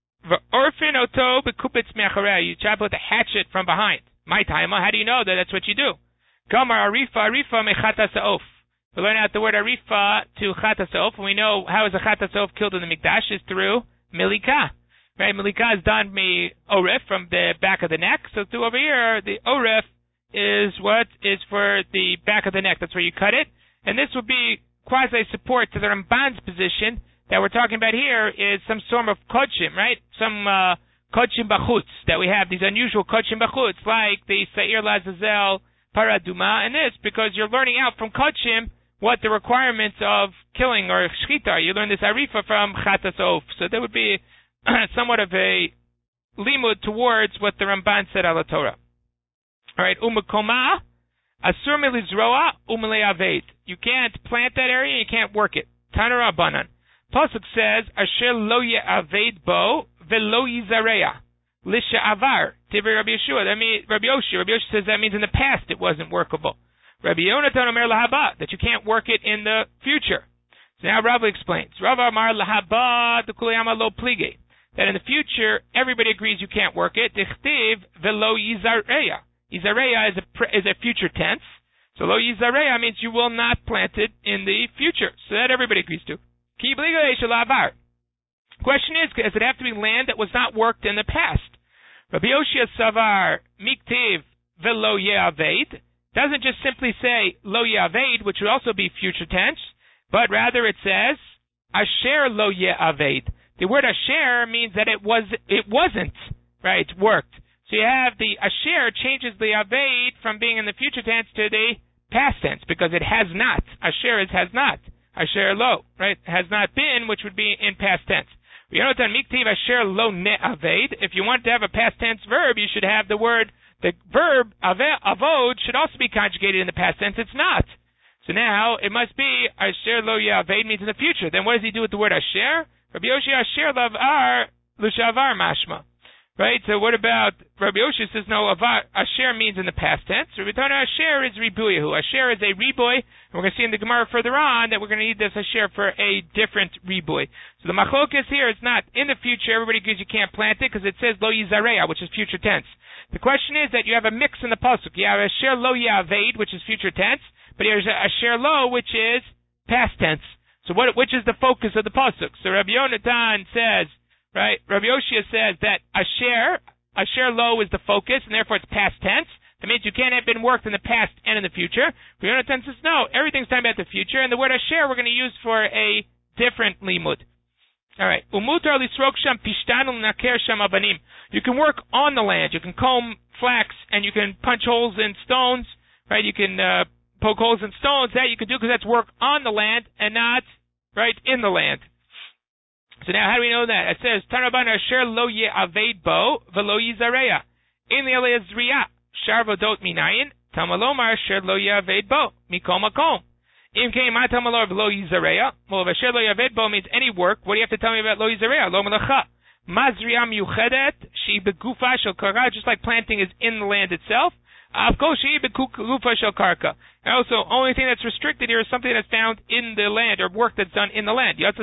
Orphan oto b'kupitz me'achareh. You chop with a hatchet from behind. My time, how do you know that that's what you do? Gamar arifa, arifa mechat ha'of. We learn out the word arifa to chat ha'of, and we know how is a chat ha'of killed in the mikdash is through milika. Right, milika is done me oref from the back of the neck. So through over here, the oref is what is for the back of the neck. That's where you cut it, and this would be quasi support to the Ramban's position that we're talking about here is some sort of kodshim, right? Some uh, kodshim bachutz that we have these unusual kodshim bachutz like the Seir Lazazel. Paraduma, and this because you're learning out from Kodshim what the requirements of killing or shchita are. You learn this arifa from Chatas Of. So there would be somewhat of a limud towards what the Ramban said ala Torah. All right, umakoma asur milizroa umle aved. You can't plant that area, you can't work it. Tanara banan. Pasuk says asher lo ye'aved bo velo yizareya. Lisha avar, Tivri Rabbi Yeshua. That means Rabbi Yoshi. Rabbi Yoshi says that means in the past it wasn't workable. Rabbi Yonatan Omer lahaba, that you can't work it in the future. So now Rabbi explains. Rav Amar lahaba dekuliyama lo plige, that in the future everybody agrees you can't work it. Dichtiv velo yizareya. Yizareya is a is a future tense. So lo yizareya means you will not plant it in the future. So that everybody agrees to. Ki blige shalavar. Question is, does it have to be land that was not worked in the past? Rabbi Yoshia Savar Miktiv Velo Ye'aved doesn't just simply say Lo Ye'aved, which would also be future tense, but rather it says Asher Lo Ye'aved. The word Asher means that it was it wasn't right worked. So you have the Asher changes the Aved from being in the future tense to the past tense because it has not. Asher is has not. Asher Lo, right, has not been, which would be in past tense. If you want to have a past tense verb, you should have the word, the verb avod should also be conjugated in the past tense. It's not. So now it must be asher lo yaved means in the future. Then what does he do with the word asher? Rabbi Yoshi asher lavar l'shavar mashma. Right? So what about Rabbi Yoshi says no, avar, asher means in the past tense. Rabbi Tana asher is ribuyahu. Asher is a riboy. And we're going to see in the Gemara further on that we're going to need this asher for a different riboy. So the machlokas here is not in the future. Everybody agrees you can't plant it because it says lo yizareya, which is future tense. The question is that you have a mix in the pasuk. You have asher lo yaved, which is future tense, but here's asher lo, which is past tense. So what? Which is the focus of the pasuk? So Rabbi Yonatan says. Right, Rabbi Yoshia says that asher Asher lo is the focus, and therefore it's past tense. That means you can't have been worked in the past and in the future. Riyona Tan says, no, everything's talking about the future, and the word asher we're going to use for a different limud. All right. Umutar lisrok sham pishtan u'naker sham abanim. You can work on the land. You can comb flax, and you can punch holes in stones, right? You can uh, poke holes in stones. That you can do because that's work on the land and not, right, in the land. So now how do we know that? It says, Tanaban asher lo ye'aved bo v'lo yizareya. In the aliyah zriya, sharvodot minayin, tamalomar asher lo ye'aved bo, mikol makom. Im kein ma tamalor v'lo yizareya. Well, if asher lo ye'aved bo means any work, what do you have to tell me about lo yizareya? Lo melacha. Ma zriya miyuchedet, she begufa shel karka, just like planting is in the land itself. Of course, she begufa shel karka. And also, only thing that's restricted here is something that's found in the land, or work that's done in the land. That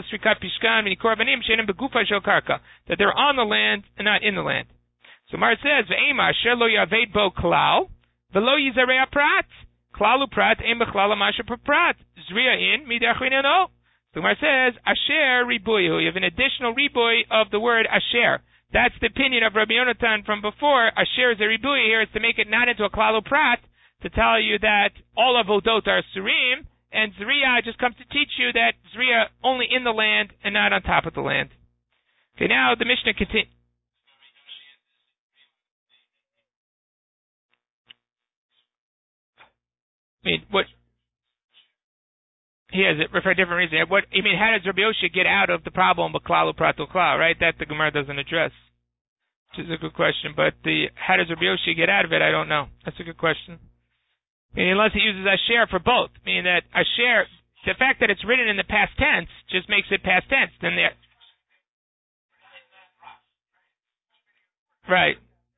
they're on the land and not in the land. So Mar says, Ve'ema asher lo yaved bo klal, v'lo yizarei prat. Klalu prat, em b'chlal masha prat. Zriya in, midachrina no. So Mar says, asher ribuyu. You have an additional ribuy of the word asher. That's the opinion of Rabbi Yonatan from before. Asher is a ribuy here. It's to make it not into a klalu prat, to tell you that all of Odot are Surim, and Zriya just comes to teach you that Zriya only in the land and not on top of the land. Okay, now the Mishnah continues. I mean, what? He has it for a different reason. What? I mean, how does Rabbi Yoshi get out of the problem of Klalu Prato Kla, right? That the Gemara doesn't address. Which is a good question, but the how does Rabbi Yoshi get out of it? I don't know. That's a good question. I mean, unless he uses asher for both, meaning that asher, the fact that it's written in the past tense just makes it past tense. Then the right,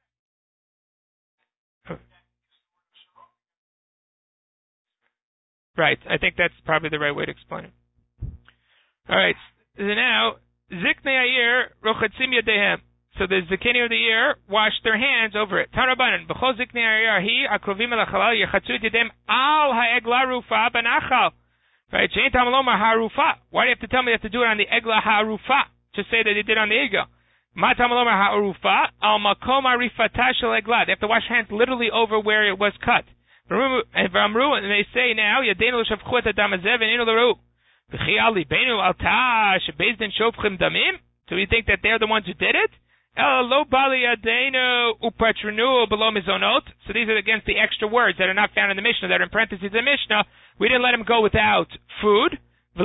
right. I think that's probably the right way to explain it. All right. So now, ziknei ayir rochatzim yadehem. So the Zakeni of the year washed their hands over it. Tarabanan, b'chol ziknei ayir hi akrovim el hachalal yechatzu yedem al ha'egla rufa banachal. Right? Shein tamaloma harufa. Why do you have to tell me they have to do it on the egla harufa? Just say that they did on the egla. Ma tamaloma harufa al makom harifata shel egla. They have to wash hands literally over where it was cut. And they say now, Yadenu l'shavchu et adam hazeh v'ninu l'ru. V'chi al libenu al ta shebeis din shofchim damim. Do we think that they're the ones who did it? So these are against the extra words that are not found in the Mishnah, that are in parentheses in the Mishnah. We didn't let him go without food. We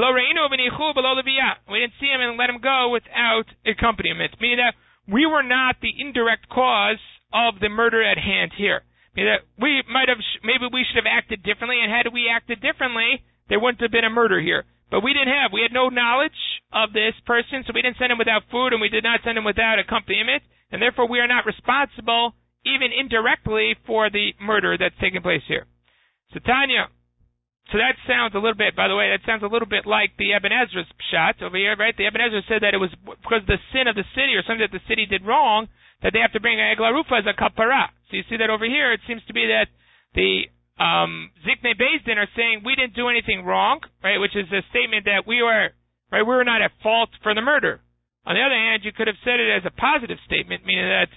didn't see him and let him go without accompaniment. Meaning that we were not the indirect cause of the murder at hand here. Meaning that we might have, maybe we should have acted differently, and had we acted differently, there wouldn't have been a murder here. But we didn't have, we had no knowledge of this person, so we didn't send him without food, and we did not send him without accompaniment, and therefore we are not responsible, even indirectly, for the murder that's taking place here. So Tanya, so that sounds a little bit, by the way, that sounds a little bit like the Ibn Ezra's shot over here, right? The Ibn Ezra said that it was because of the sin of the city, or something that the city did wrong, that they have to bring a Egla Rufa as a kapara. So you see that over here, it seems to be that the Um, Ziknei Beis Din are saying we didn't do anything wrong, right? Which is a statement that we were, right? We were not at fault for the murder. On the other hand, you could have said it as a positive statement, meaning that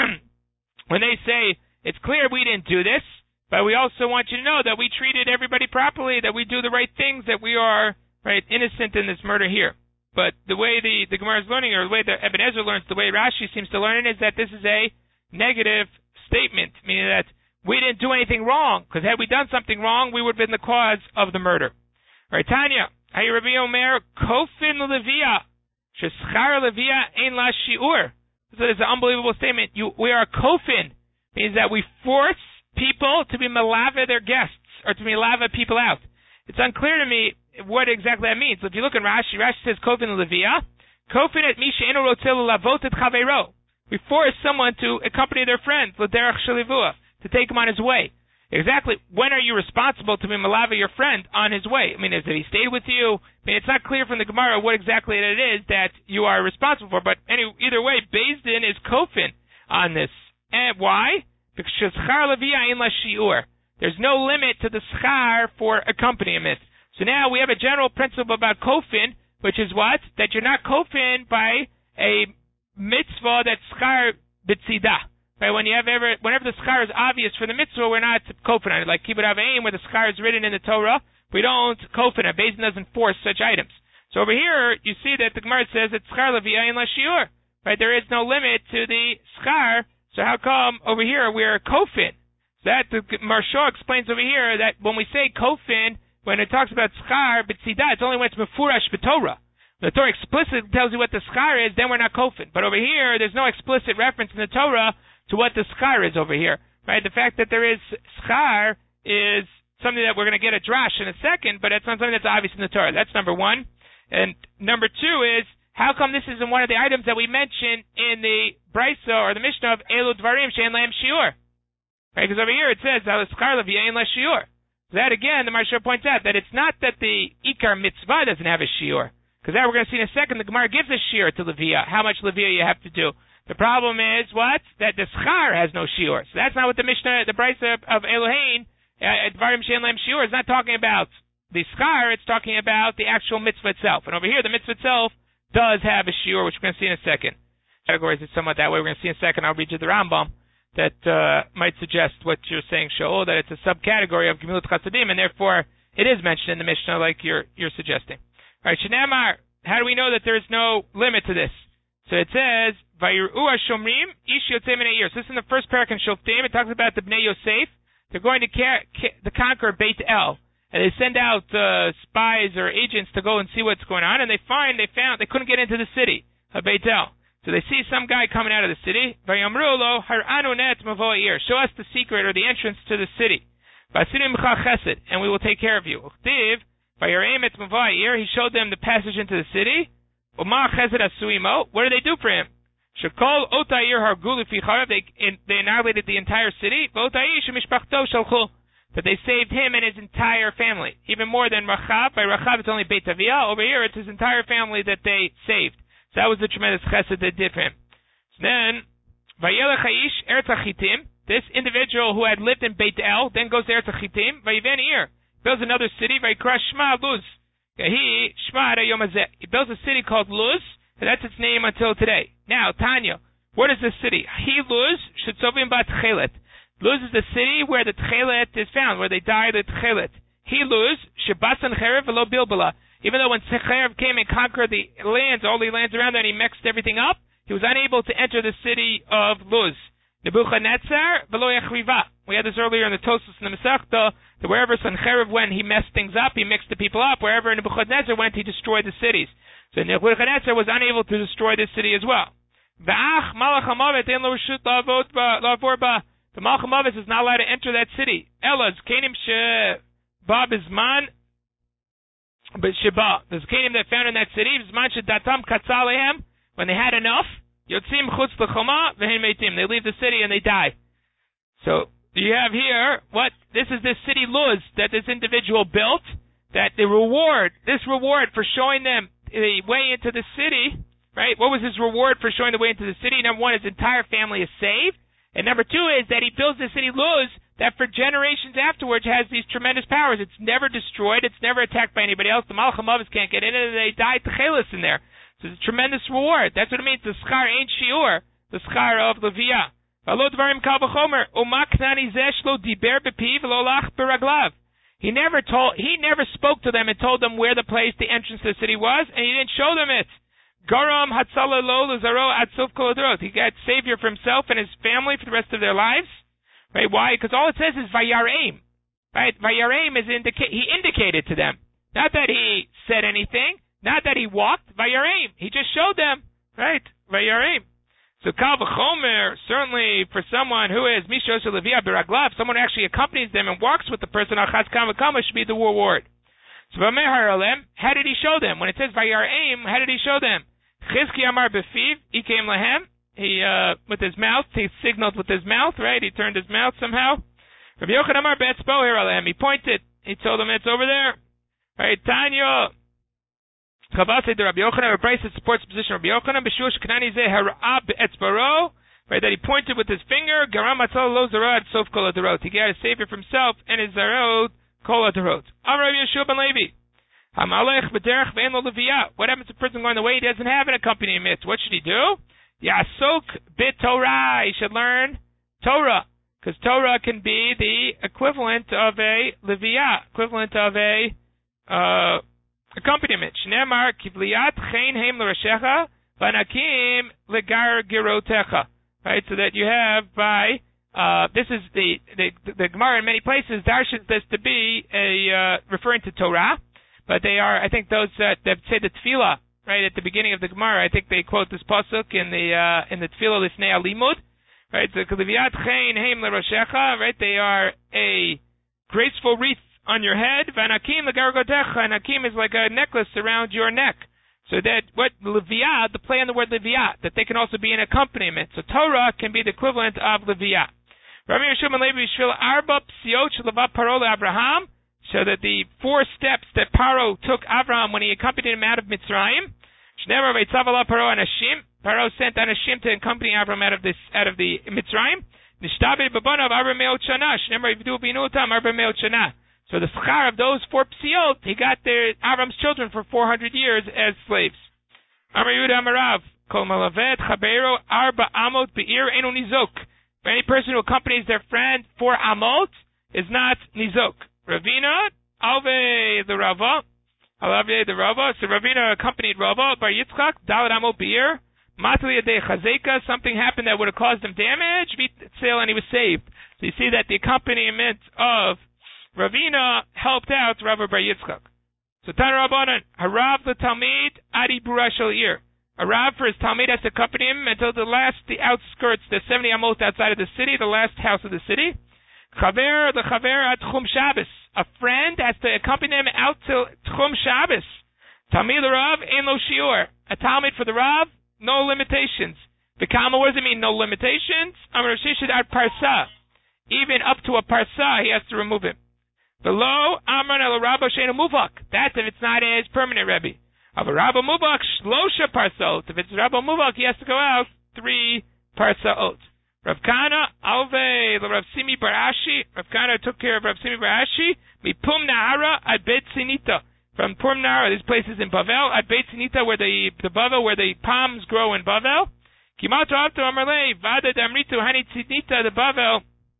when they say it's clear we didn't do this, but we also want you to know that we treated everybody properly, that we do the right things, that we are right innocent in this murder here. But the way the the Gemara is learning, or the way the Ibn Ezra learns, the way Rashi seems to learn it, is that this is a negative statement, meaning that we didn't do anything wrong, because had we done something wrong, we would have been the cause of the murder. All right, Tanya, Hey Rabbi Omer, Kofin Levia, Sheschar Levia Ein La Shiur. So it's an unbelievable statement. You, we are Kofin, means that we force people to be malava their guests, or to be malava people out. It's unclear to me what exactly that means. So if you look in Rashi, Rashi says Kofin Levia, Kofin et Misha Eno Rotel Lavot et Chaveiro. We force someone to accompany their friends, L'derech Shalivua, to take him on his way. Exactly when are you responsible to be malava your friend on his way? I mean, is it he stayed with you? I mean, it's not clear from the Gemara what exactly it is that you are responsible for, but any, either way, Beis Din is kofin on this. And why? Because schar levia in la shiur. There's no limit to the schar for accompaniment. So now we have a general principle about kofin, which is what? That you're not kofin by a mitzvah that's schar b'tzidah. Right? When you have ever, whenever the schar is obvious for the mitzvah, we're not kofin on it. Like kibbut avayim, where the schar is written in the Torah, we don't kofin it. Beis Din doesn't force such items. So over here, you see that the Gemara says it's schar leviya in la shiur. Right? There is no limit to the schar. So how come over here we're kofin? So that the Maharsha explains over here that when we say kofin, when it talks about schar b'tzidah, it's only when it's mefurash b'Torah. The Torah explicitly tells you what the schar is, then we're not kofin. But over here, there's no explicit reference in the Torah to what the schar is over here. Right? The fact that there is schar is something that we're going to get a drash in a second, but it's not something that's obvious in the Torah. That's number one. And number two is, how come this isn't one of the items that we mention in the Brisa or the Mishnah of Elu Dvarim She'en Lahem Shiur? Right? Because over here it says, schar leviya ein la shiur. That again, the Maharsha points out that it's not that the Ikar mitzvah doesn't have a shiur. Because that we're going to see in a second, the Gemara gives a shiur to leviya, how much leviya you have to do. The problem is what? That the schar has no shiur. So that's not what the Mishnah, the Brisa of Elohein, Dvarim She'en Lahem Shiur, is not talking about the schar, it's talking about the actual mitzvah itself. And over here, the mitzvah itself does have a shiur, which we're going to see in a second. Categories it somewhat that way. We're going to see in a second. I'll read you the Rambam that uh, might suggest what you're saying, Shaul, that it's a subcategory of Gemilut Chasadim, and therefore it is mentioned in the Mishnah like you're you're suggesting. All right, Shnamar, how do we know that there is no limit to this? So it says, Vayiru HaShomrim Ish Yotzei Min HaIr. So this is in the first parak in Shoftim. It talks about the Bnei Yosef. They're going to, ca- ca- to conquer Beit El, and they send out uh, spies or agents to go and see what's going on, and they find they found they couldn't get into the city of Beit El. So they see some guy coming out of the city. Vayamru lo har'anu net mavo ha'ir. Show us the secret or the entrance to the city. V'asiru imcha chesed, and we will take care of you. Uchtiv vayareim et mavo ha'ir. He showed them the passage into the city. Uma chesed asuimo. What did they do for him? Shekol otayir hargu lefi charav. They they annihilated the entire city. V'otayir shemishpachto shalchu. That they saved him and his entire family. Even more than Rachav. By Rachav it's only Beit Aviyah. Over here it's his entire family that they saved. So that was the tremendous chesed they did for him. So then, Vayelech Haish Eretz HaChitim, this individual who had lived in Beit El, then goes to Eretz HaChitim, Vayiven Ir, builds another city, Vayikra Shema Luz. He Shema Yom Hazeh. He builds a city called Luz, and that's its name until today. Now, Tanya, what is this city? He Luz, Shetzovim Bat Tchelet. Luz is the city where the Tchelet is found, where they die the Tchelet. He Luz, Shebasan Cherev Velo Bilbala. Even though when Secherev came and conquered the lands, all the lands around there, and he mixed everything up, he was unable to enter the city of Luz. Nebuchadnezzar v'lo yachriva. We had this earlier in the Tosfos and the Masechta, that wherever Secherev went, he messed things up, he mixed the people up. Wherever Nebuchadnezzar went, he destroyed the cities. So Nebuchadnezzar was unable to destroy this city as well. V'ach malach hamavet en lo reshut la'avor ba. The malach hamavet is not allowed to enter that city. Elas kenim sheba bizman. But Sheba, the Zkanim that found in that city, when they had enough, Yotzim chutz l'choma v'hen meitim. They leave the city and they die. So you have here what this is this city Luz that this individual built. That the reward, this reward for showing them the way into the city, right? What was his reward for showing the way into the city? Number one, his entire family is saved, and number two is that he builds the city Luz that for generations afterwards has these tremendous powers. It's never destroyed. It's never attacked by anybody else. The Malach HaMavis can't get in it, and they die Techelis in there. So it's a tremendous reward. That's what it means. The schar ain't shiur, the schar of Leviah. He never told, he never spoke to them and told them where the place, the entrance to the city was, and he didn't show them it. Garam Hatzala Lo Luzaro Atzuf Koladrot. He got savior for himself and his family for the rest of their lives. Right? Why? Because all it says is Vayareim. Right? Vayareim is indica- he indicated to them. Not that he said anything. Not that he walked. Vayareim. He just showed them. Right? Vayareim. So Kal V'chomer, certainly for someone who is Mishos Leviah Biraglav, someone who actually accompanies them and walks with the person, Achaz Kam V'kama, should be the reward. So how did he show them? When it says Vayareim, how did he show them? Chizki Amar Befiv, he came Lahem. He, uh, with his mouth, he signaled with his mouth, right? He turned his mouth somehow. Rabbi Yochanan Amar Be'etzbo Hiralem. He pointed. He told them it's over there. Right? Tanya. Chavasei de Rabbi Yochanan. A price that supports the position of Rabbi Yochanan. B'shur sheknani zeh hara'ah be'etzbaro. Right? That he pointed with his finger. Garam atzal lo zarot sof kol adarot. He got a savior for himself and his zarot kol adarot. Amar Rabbi Yeshua ben Levi. Hamalech b'derech ve'en lo leviyah. What happens to a person going the way he doesn't have an accompanying mitzvah? What should he do? Yasok bit Torah. He should learn Torah, because Torah can be the equivalent of a Leviyah, equivalent of a uh, accompaniment. Shneimar kivliyat chen heim l'rashecha v'anakim legar girotecha. Right, so that you have by uh, this is the the the Gemara in many places darshans this to be a uh, referring to Torah, but they are I think those that, that say the tefillah right at the beginning of the Gemara. I think they quote this pasuk in the uh, in the tefillah lifnei alimud. Right, so kivliyat chen heim l'rashecha. Right, they are a graceful wreath on your head. V'anakim legar gotecha. And akim is like a necklace around your neck. So that what Leviyah, the play on the word Leviyah, that they can also be an accompaniment. So Torah can be the equivalent of Leviyah. Rabbi Yeshua Levi Shvil Arba Psiot Shelavat Paro Abraham, so that the four steps that Paro took Abraham when he accompanied him out of Mitzrayim. Shnever Veitzavala Paro Anashim. Paro sent Anashim to accompany Abraham out of this out of the Mitzrayim. Nishtabed Babanav Arba Meot Shana. Shnever Yivdu Binutam Arba Meot Shana. So the schar of those four psiot, he got their Avram's children for four hundred years as slaves. Amar Yehuda Amarav, Kol Malavet Chabero Arba Amot Be'ir Enu Nizok. For any person who accompanies their friend for Amot is not Nizok. Ravina, Alve the Rava, Alve the Rava. So Ravina accompanied Rava Bar Yitzchak, Dalet Amot Be'ir, Matli Adei Chazeka. Something happened that would have caused him damage. Vitzel, and he was saved. So you see that the accompaniment of Ravina helped out Rav Bar Yitzchak. So Tan Rabbanan, Harav the Talmid, Adi Burashal Ir. A Rav for his Talmid has to accompany him until the last, the outskirts, the seventy amot outside of the city, the last house of the city. Chaver, the Chaver at Tchum Shabbos. A friend has to accompany him out to Tchum Shabbos. Talmid the Rav, Ein Lo Shiur. A Talmid for the Rav, no limitations. The Kama, what does it mean, no limitations? Amar Shishid at Parsa. Even up to a Parsa, he has to remove him. Below, Amran el Rabba Shena Muvak. That's if it's not his permanent Rebbe. Of a Rabba Muvak, Shlosha Parsot. If it's Rabba Muvak, he has to go out three Parsaot. Rav Kana, Alve, the Rav Simi Barashi. Rav Kana took care of Rav Simi Barashi. Mipum Nahara at Beit Sinita. From Pum Nahara, these places in Bavel, at Beit Sinita, where the, the Bavel, where the palms grow in Bavel. Kimat Ravto Amarle, Vada Damritu Hani Tzidnita, the Bavel.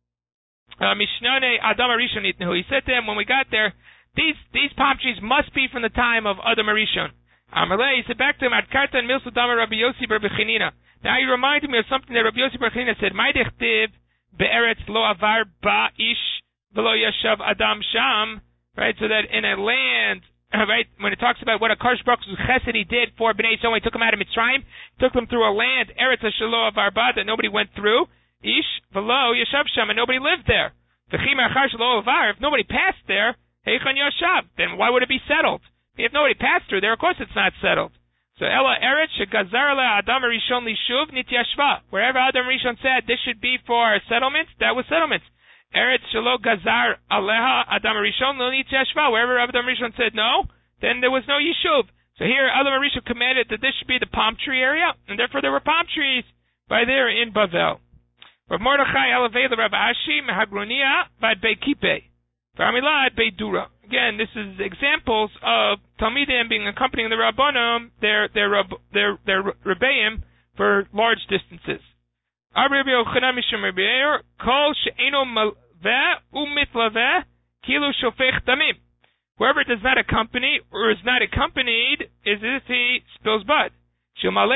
Mishnone Adam Arishon Itnehu. He said to him when we got there, these these palm trees must be from the time of Adam Arishon. Amalei, he said back to him, Ad Karta and Milsu Dama Rabbi Yossi Bar Bechinina. Now he reminded me of something that Rabbi Yossi Bar Bechinina said, Maidechtiv Be'eretz Lo Avar Ba Ish V'lo Yashav Adam Sham. Right, so that in a land, right, when it talks about what a Karsh Baruch Hu's Chesed he did for Bnei Yisrael, he took them out of Mitzrayim, took them through a land, Eretz Shelo Avar Ba, that nobody went through. Ish v'lo yashav sham, and nobody lived there. V'chim achar shelo avar, if nobody passed there, heichan yashav, then why would it be settled? If nobody passed through there, of course it's not settled. So ela eretz shegazar le Adam Rishon lishuv nityashva. Wherever Adam Rishon said this should be for settlements, that was settlements. Eretz shelo gazar aleha Adam Rishon lo nityashva. Wherever Adam Rishon said no, then there was no yishuv. So here Adam Rishon commanded that this should be the palm tree area, and therefore there were palm trees by there in Bavel. Rav Mordechai Alavei the Rav Ashi Mehagronia Vad Beikipe V'Amilad Beidura. Again, this is examples of Talmidim being accompanying the Rabbanim, their their their their Rebbeim for large distances. Rabbi Yochanan Mishum Rabbi Meir Kol She'eno Malveh Umitlaveh Kilu Shofech Damim. Whoever does not accompany or is not accompanied is as if he spills blood. Because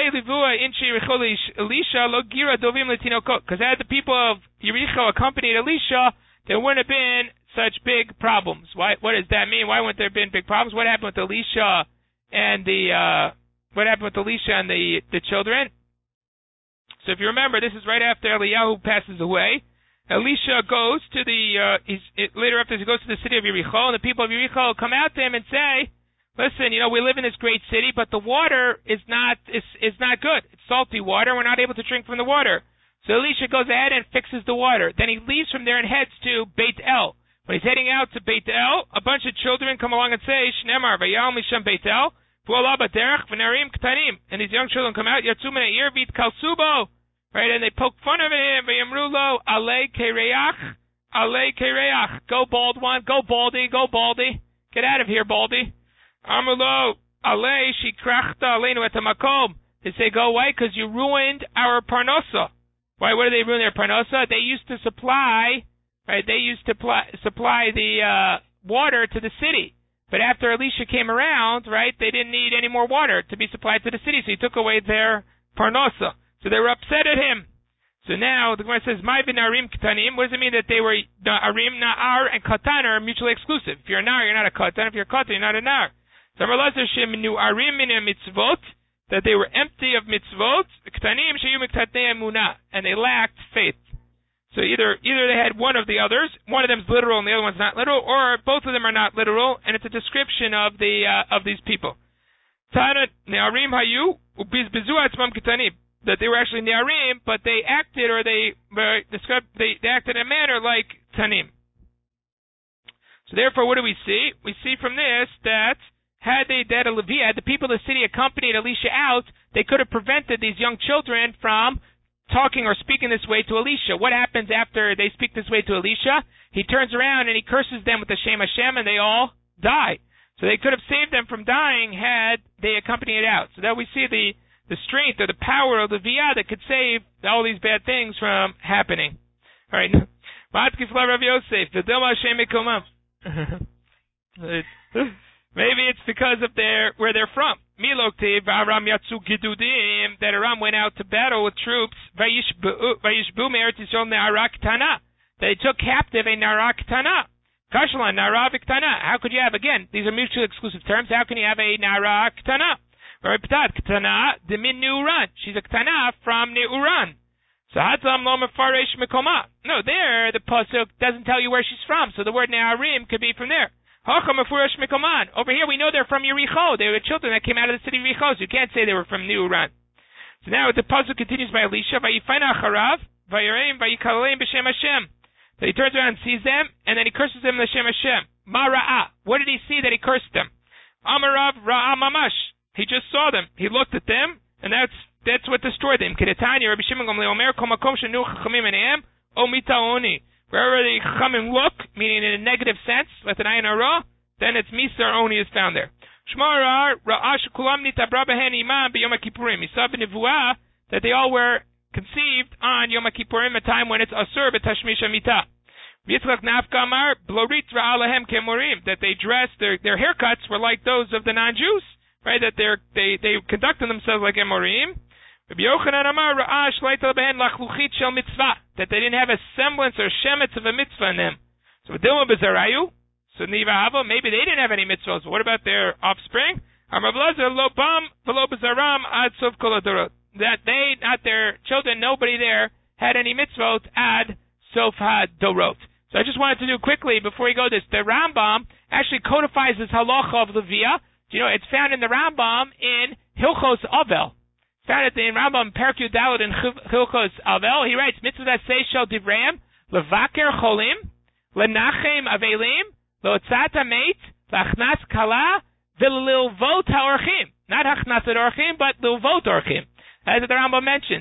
had the people of Yericho accompanied Elisha, there wouldn't have been such big problems. Why? What does that mean? Why wouldn't there have been big problems? What happened with Elisha and the uh, what happened with Elisha and the the children? So if you remember, this is right after Eliyahu passes away. Elisha goes to the uh, he's, it, later after he goes to the city of Yericho, and the people of Yericho come out to him and say, listen, you know, we live in this great city, but the water is not is is not good. It's salty water. We're not able to drink from the water. So Elisha goes ahead and fixes the water. Then he leaves from there and heads to Beit El. When he's heading out to Beit El, a bunch of children come along and say, Shnemar v'yal misham Beit El, v'olah b'derech v'narim k'tanim. And these young children come out, Yatzu min ha'ir v'it kalsubo. Right, and they poke fun of him, v'yamru lo, alei kereach, alei kereach. Go bald one, go baldy, go baldy. Get out of here, baldy. Amulo, alei shikrachta aleinu et hamakom. They say, go away because you ruined our parnosa. Why? What do they ruin their parnosa? They used to supply, right? They used to pl- supply the uh, water to the city. But after Elisha came around, right, they didn't need any more water to be supplied to the city, so he took away their parnosa. So they were upset at him. So now the Gemara says, "My v'narim ketanim." What does it mean that they were arim, na'ar, and katan are mutually exclusive? If you're a nar, you're not a katan. If you're a katan, you're not a nar. So Amar Shem nu arim min mitzvot, that they were empty of mitzvot, ketanim sheyu miktatnei emunah, and they lacked faith. So either either they had one of the others, one of them's literal and the other one's not literal, or both of them are not literal, and it's a description of the uh, of these people. Tana ne'arim hayu ubizbizu atzmam ketanim. That they were actually ne'arim, but they acted or they uh, described they, they acted in a manner like tanim. So therefore, what do we see? We see from this that had they that a Levi, had the people of the city accompanied Elisha out, they could have prevented these young children from talking or speaking this way to Elisha. What happens after they speak this way to Elisha? He turns around and he curses them with the Shem Hashem, and they all die. So they could have saved them from dying had they accompanied it out. So that we see the the strength or the power of the Viyah that could save all these bad things from happening. All right. Maybe it's because of their where they're from. Miloktiv Aram Yatsu Gidudim, that Aram went out to battle with troops. Vayishbu Me'eretz Yisrael Ne'ara Ktana. They took captive a Ne'ara Ktana. Kashlan Ne'ara Ktana. How could you have, again, these are mutually exclusive terms, how can you have a Ne'ara Ktana? Ktana Demin Neuran. She's a Ktana from Neuran. So Hatzam Lo Mefaresh Mekoma. No, there the pasuk doesn't tell you where she's from, so the word Ne'arim could be from there. Over here we know they're from Yericho. They were children that came out of the city of Yericho, so you can't say they were from Neuran. So now the puzzle continues by Elisha. So he turns around and sees them, and then he curses them in the Shem Hashem. Mara'a. What did he see that he cursed them? Amarav Ra'a Mamash. He just saw them. He looked at them, and that's that's what destroyed them. Wherever the Chachamim look, meaning in a negative sense, let an ayin hara, then it's Misar Oni is found there. Shmara Ra'ash Kulam Nitabra Behen Imam B'Yom HaKippurim. He saw b'nevuah that they all were conceived on Yom HaKippurim, a time when it's Asur B'Tashmish HaMitah. Yitzchak Nafkamar Blorit Ra'alahem Kemorim, that they dressed, their, their haircuts were like those of the non-Jews, right, that they're, they they conducted themselves like Emorim. That they didn't have a semblance or shemetz of a mitzvah in them. So Dilma Bezarayu, so Niva Hava, maybe they didn't have any mitzvahs. What about their offspring? That they, not their children, nobody there had any mitzvot ad sof ha-dorot. So I just wanted to do quickly before we go this. The Rambam actually codifies this halacha of Leviah. You know, it's found in the Rambam in Hilchos Avel. Found it in Rambam Perek Yud Daled in Hilchos Avel. He writes, mitzvah that say shel divram, levaker cholim, lenachem avelim, leotzat hamet, lachnas kala, v'lilvot haorchim. Not hachnasat orchim, but lilvot orchim. That's what the Rambam mentions.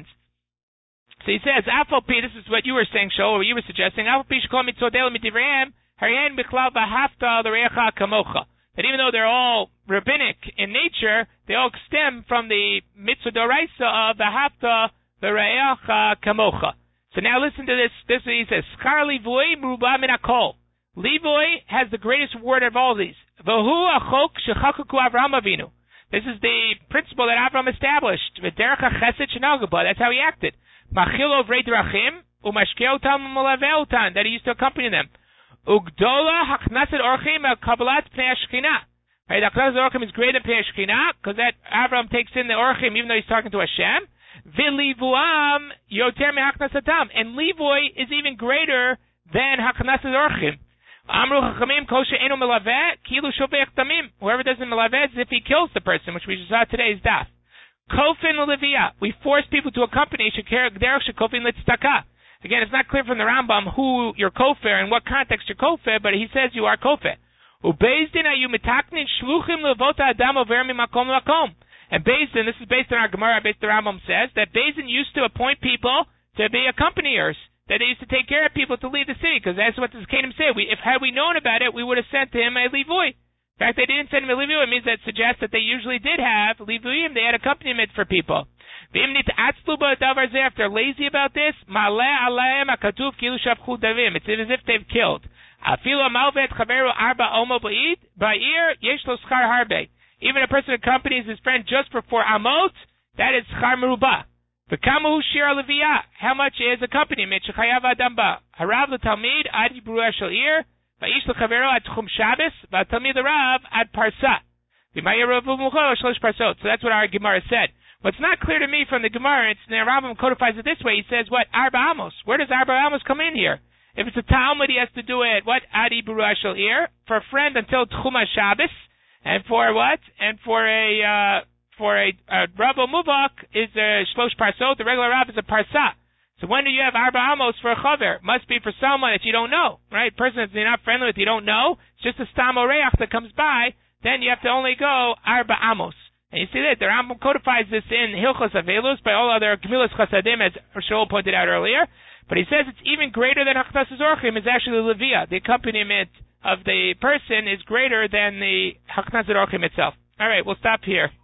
So he says, Afal Pi, this is what you were saying, Shol, or what you were suggesting, Afal Pi shekol mitzvodel mitivram, haryen bichlal v'hafta l'recha kamocha. That even though they're all rabbinic in nature, they all stem from the mitzvah doraisa of the hafta v're'echa kamocha. So now listen to this. This he says, Schar livui meruba min hakol. Livui has the greatest word of all these. V'hu achok shechakuku Avraham Avinu. This is the principle that Avraham established. V'derech hachesed shenagaba. That's how he acted. Machilo vrei drachim umashkeotam umalaveotan. That he used to accompany them. Ugdola hachnaset orchim al kabbalat pnei Shekhinah. Right, hachnaset orchim is greater than pnei Shekhinah because that Avraham takes in the orchim even though he's talking to Hashem. V'livuam yoter mehachnasatam, and livui is even greater than hachnaset orchim. Amru chachamim kol she'enu melaveh kilu shovech damim. Whoever doesn't melaveh is if he kills the person, which we saw today's daf. Kofin l'leviyah. We force people to accompany shekher derech shekofin l'tzedakah. Again, it's not clear from the Rambam who you're kofir and what context you're kofir, but he says you are kofir. Ubezdin ayu mitaknin shluchim levota adam over mimakom lakom. And Bezdin, this is based on our Gemara, based the Rambam says that Bezdin used to appoint people to be accompaniers, that they used to take care of people to leave the city, because that's what this kingdom said. We, if had we known about it, we would have sent him a livui. In fact, they didn't send him a livui. It means that suggests that they usually did have livuim. They had accompaniment for people. If they're lazy about this, it's as if they've killed. Even a person accompanies his friend just for four amot, that is schar merubah. How much is accompaniment? Harav l'talmid ad yibruah shel ir, va'ish l'chavero ad tchum Shabbos, v'talmid l'rav ad parsa. So that's what our Gemara said. What's not clear to me from the Gemara, it's the Rambam codifies it this way. He says, what? Arba Amos. Where does Arba Amos come in here? If it's a Talmud, he has to do it, what? Adi Beruah Shel Ir. For a friend until Tchuma Shabbos. And for what? And for a, uh, for a, a Rabbo Muvak is a Shlosh Parsot. The regular Rav is a Parsa. So when do you have Arba Amos for a Chaver? Must be for someone that you don't know, right? Person that you're not friendly with, you don't know. It's just a Stam Oreach that comes by. Then you have to only go Arba Amos. And you see that the Rambam codifies this in Hilchos Avelus by all other Gemilas Chasadim, as Shaul pointed out earlier. But he says it's even greater than Hachnas Orchim, is actually Levia. The accompaniment of the person is greater than the Hachnas Orchim itself. All right, we'll stop here.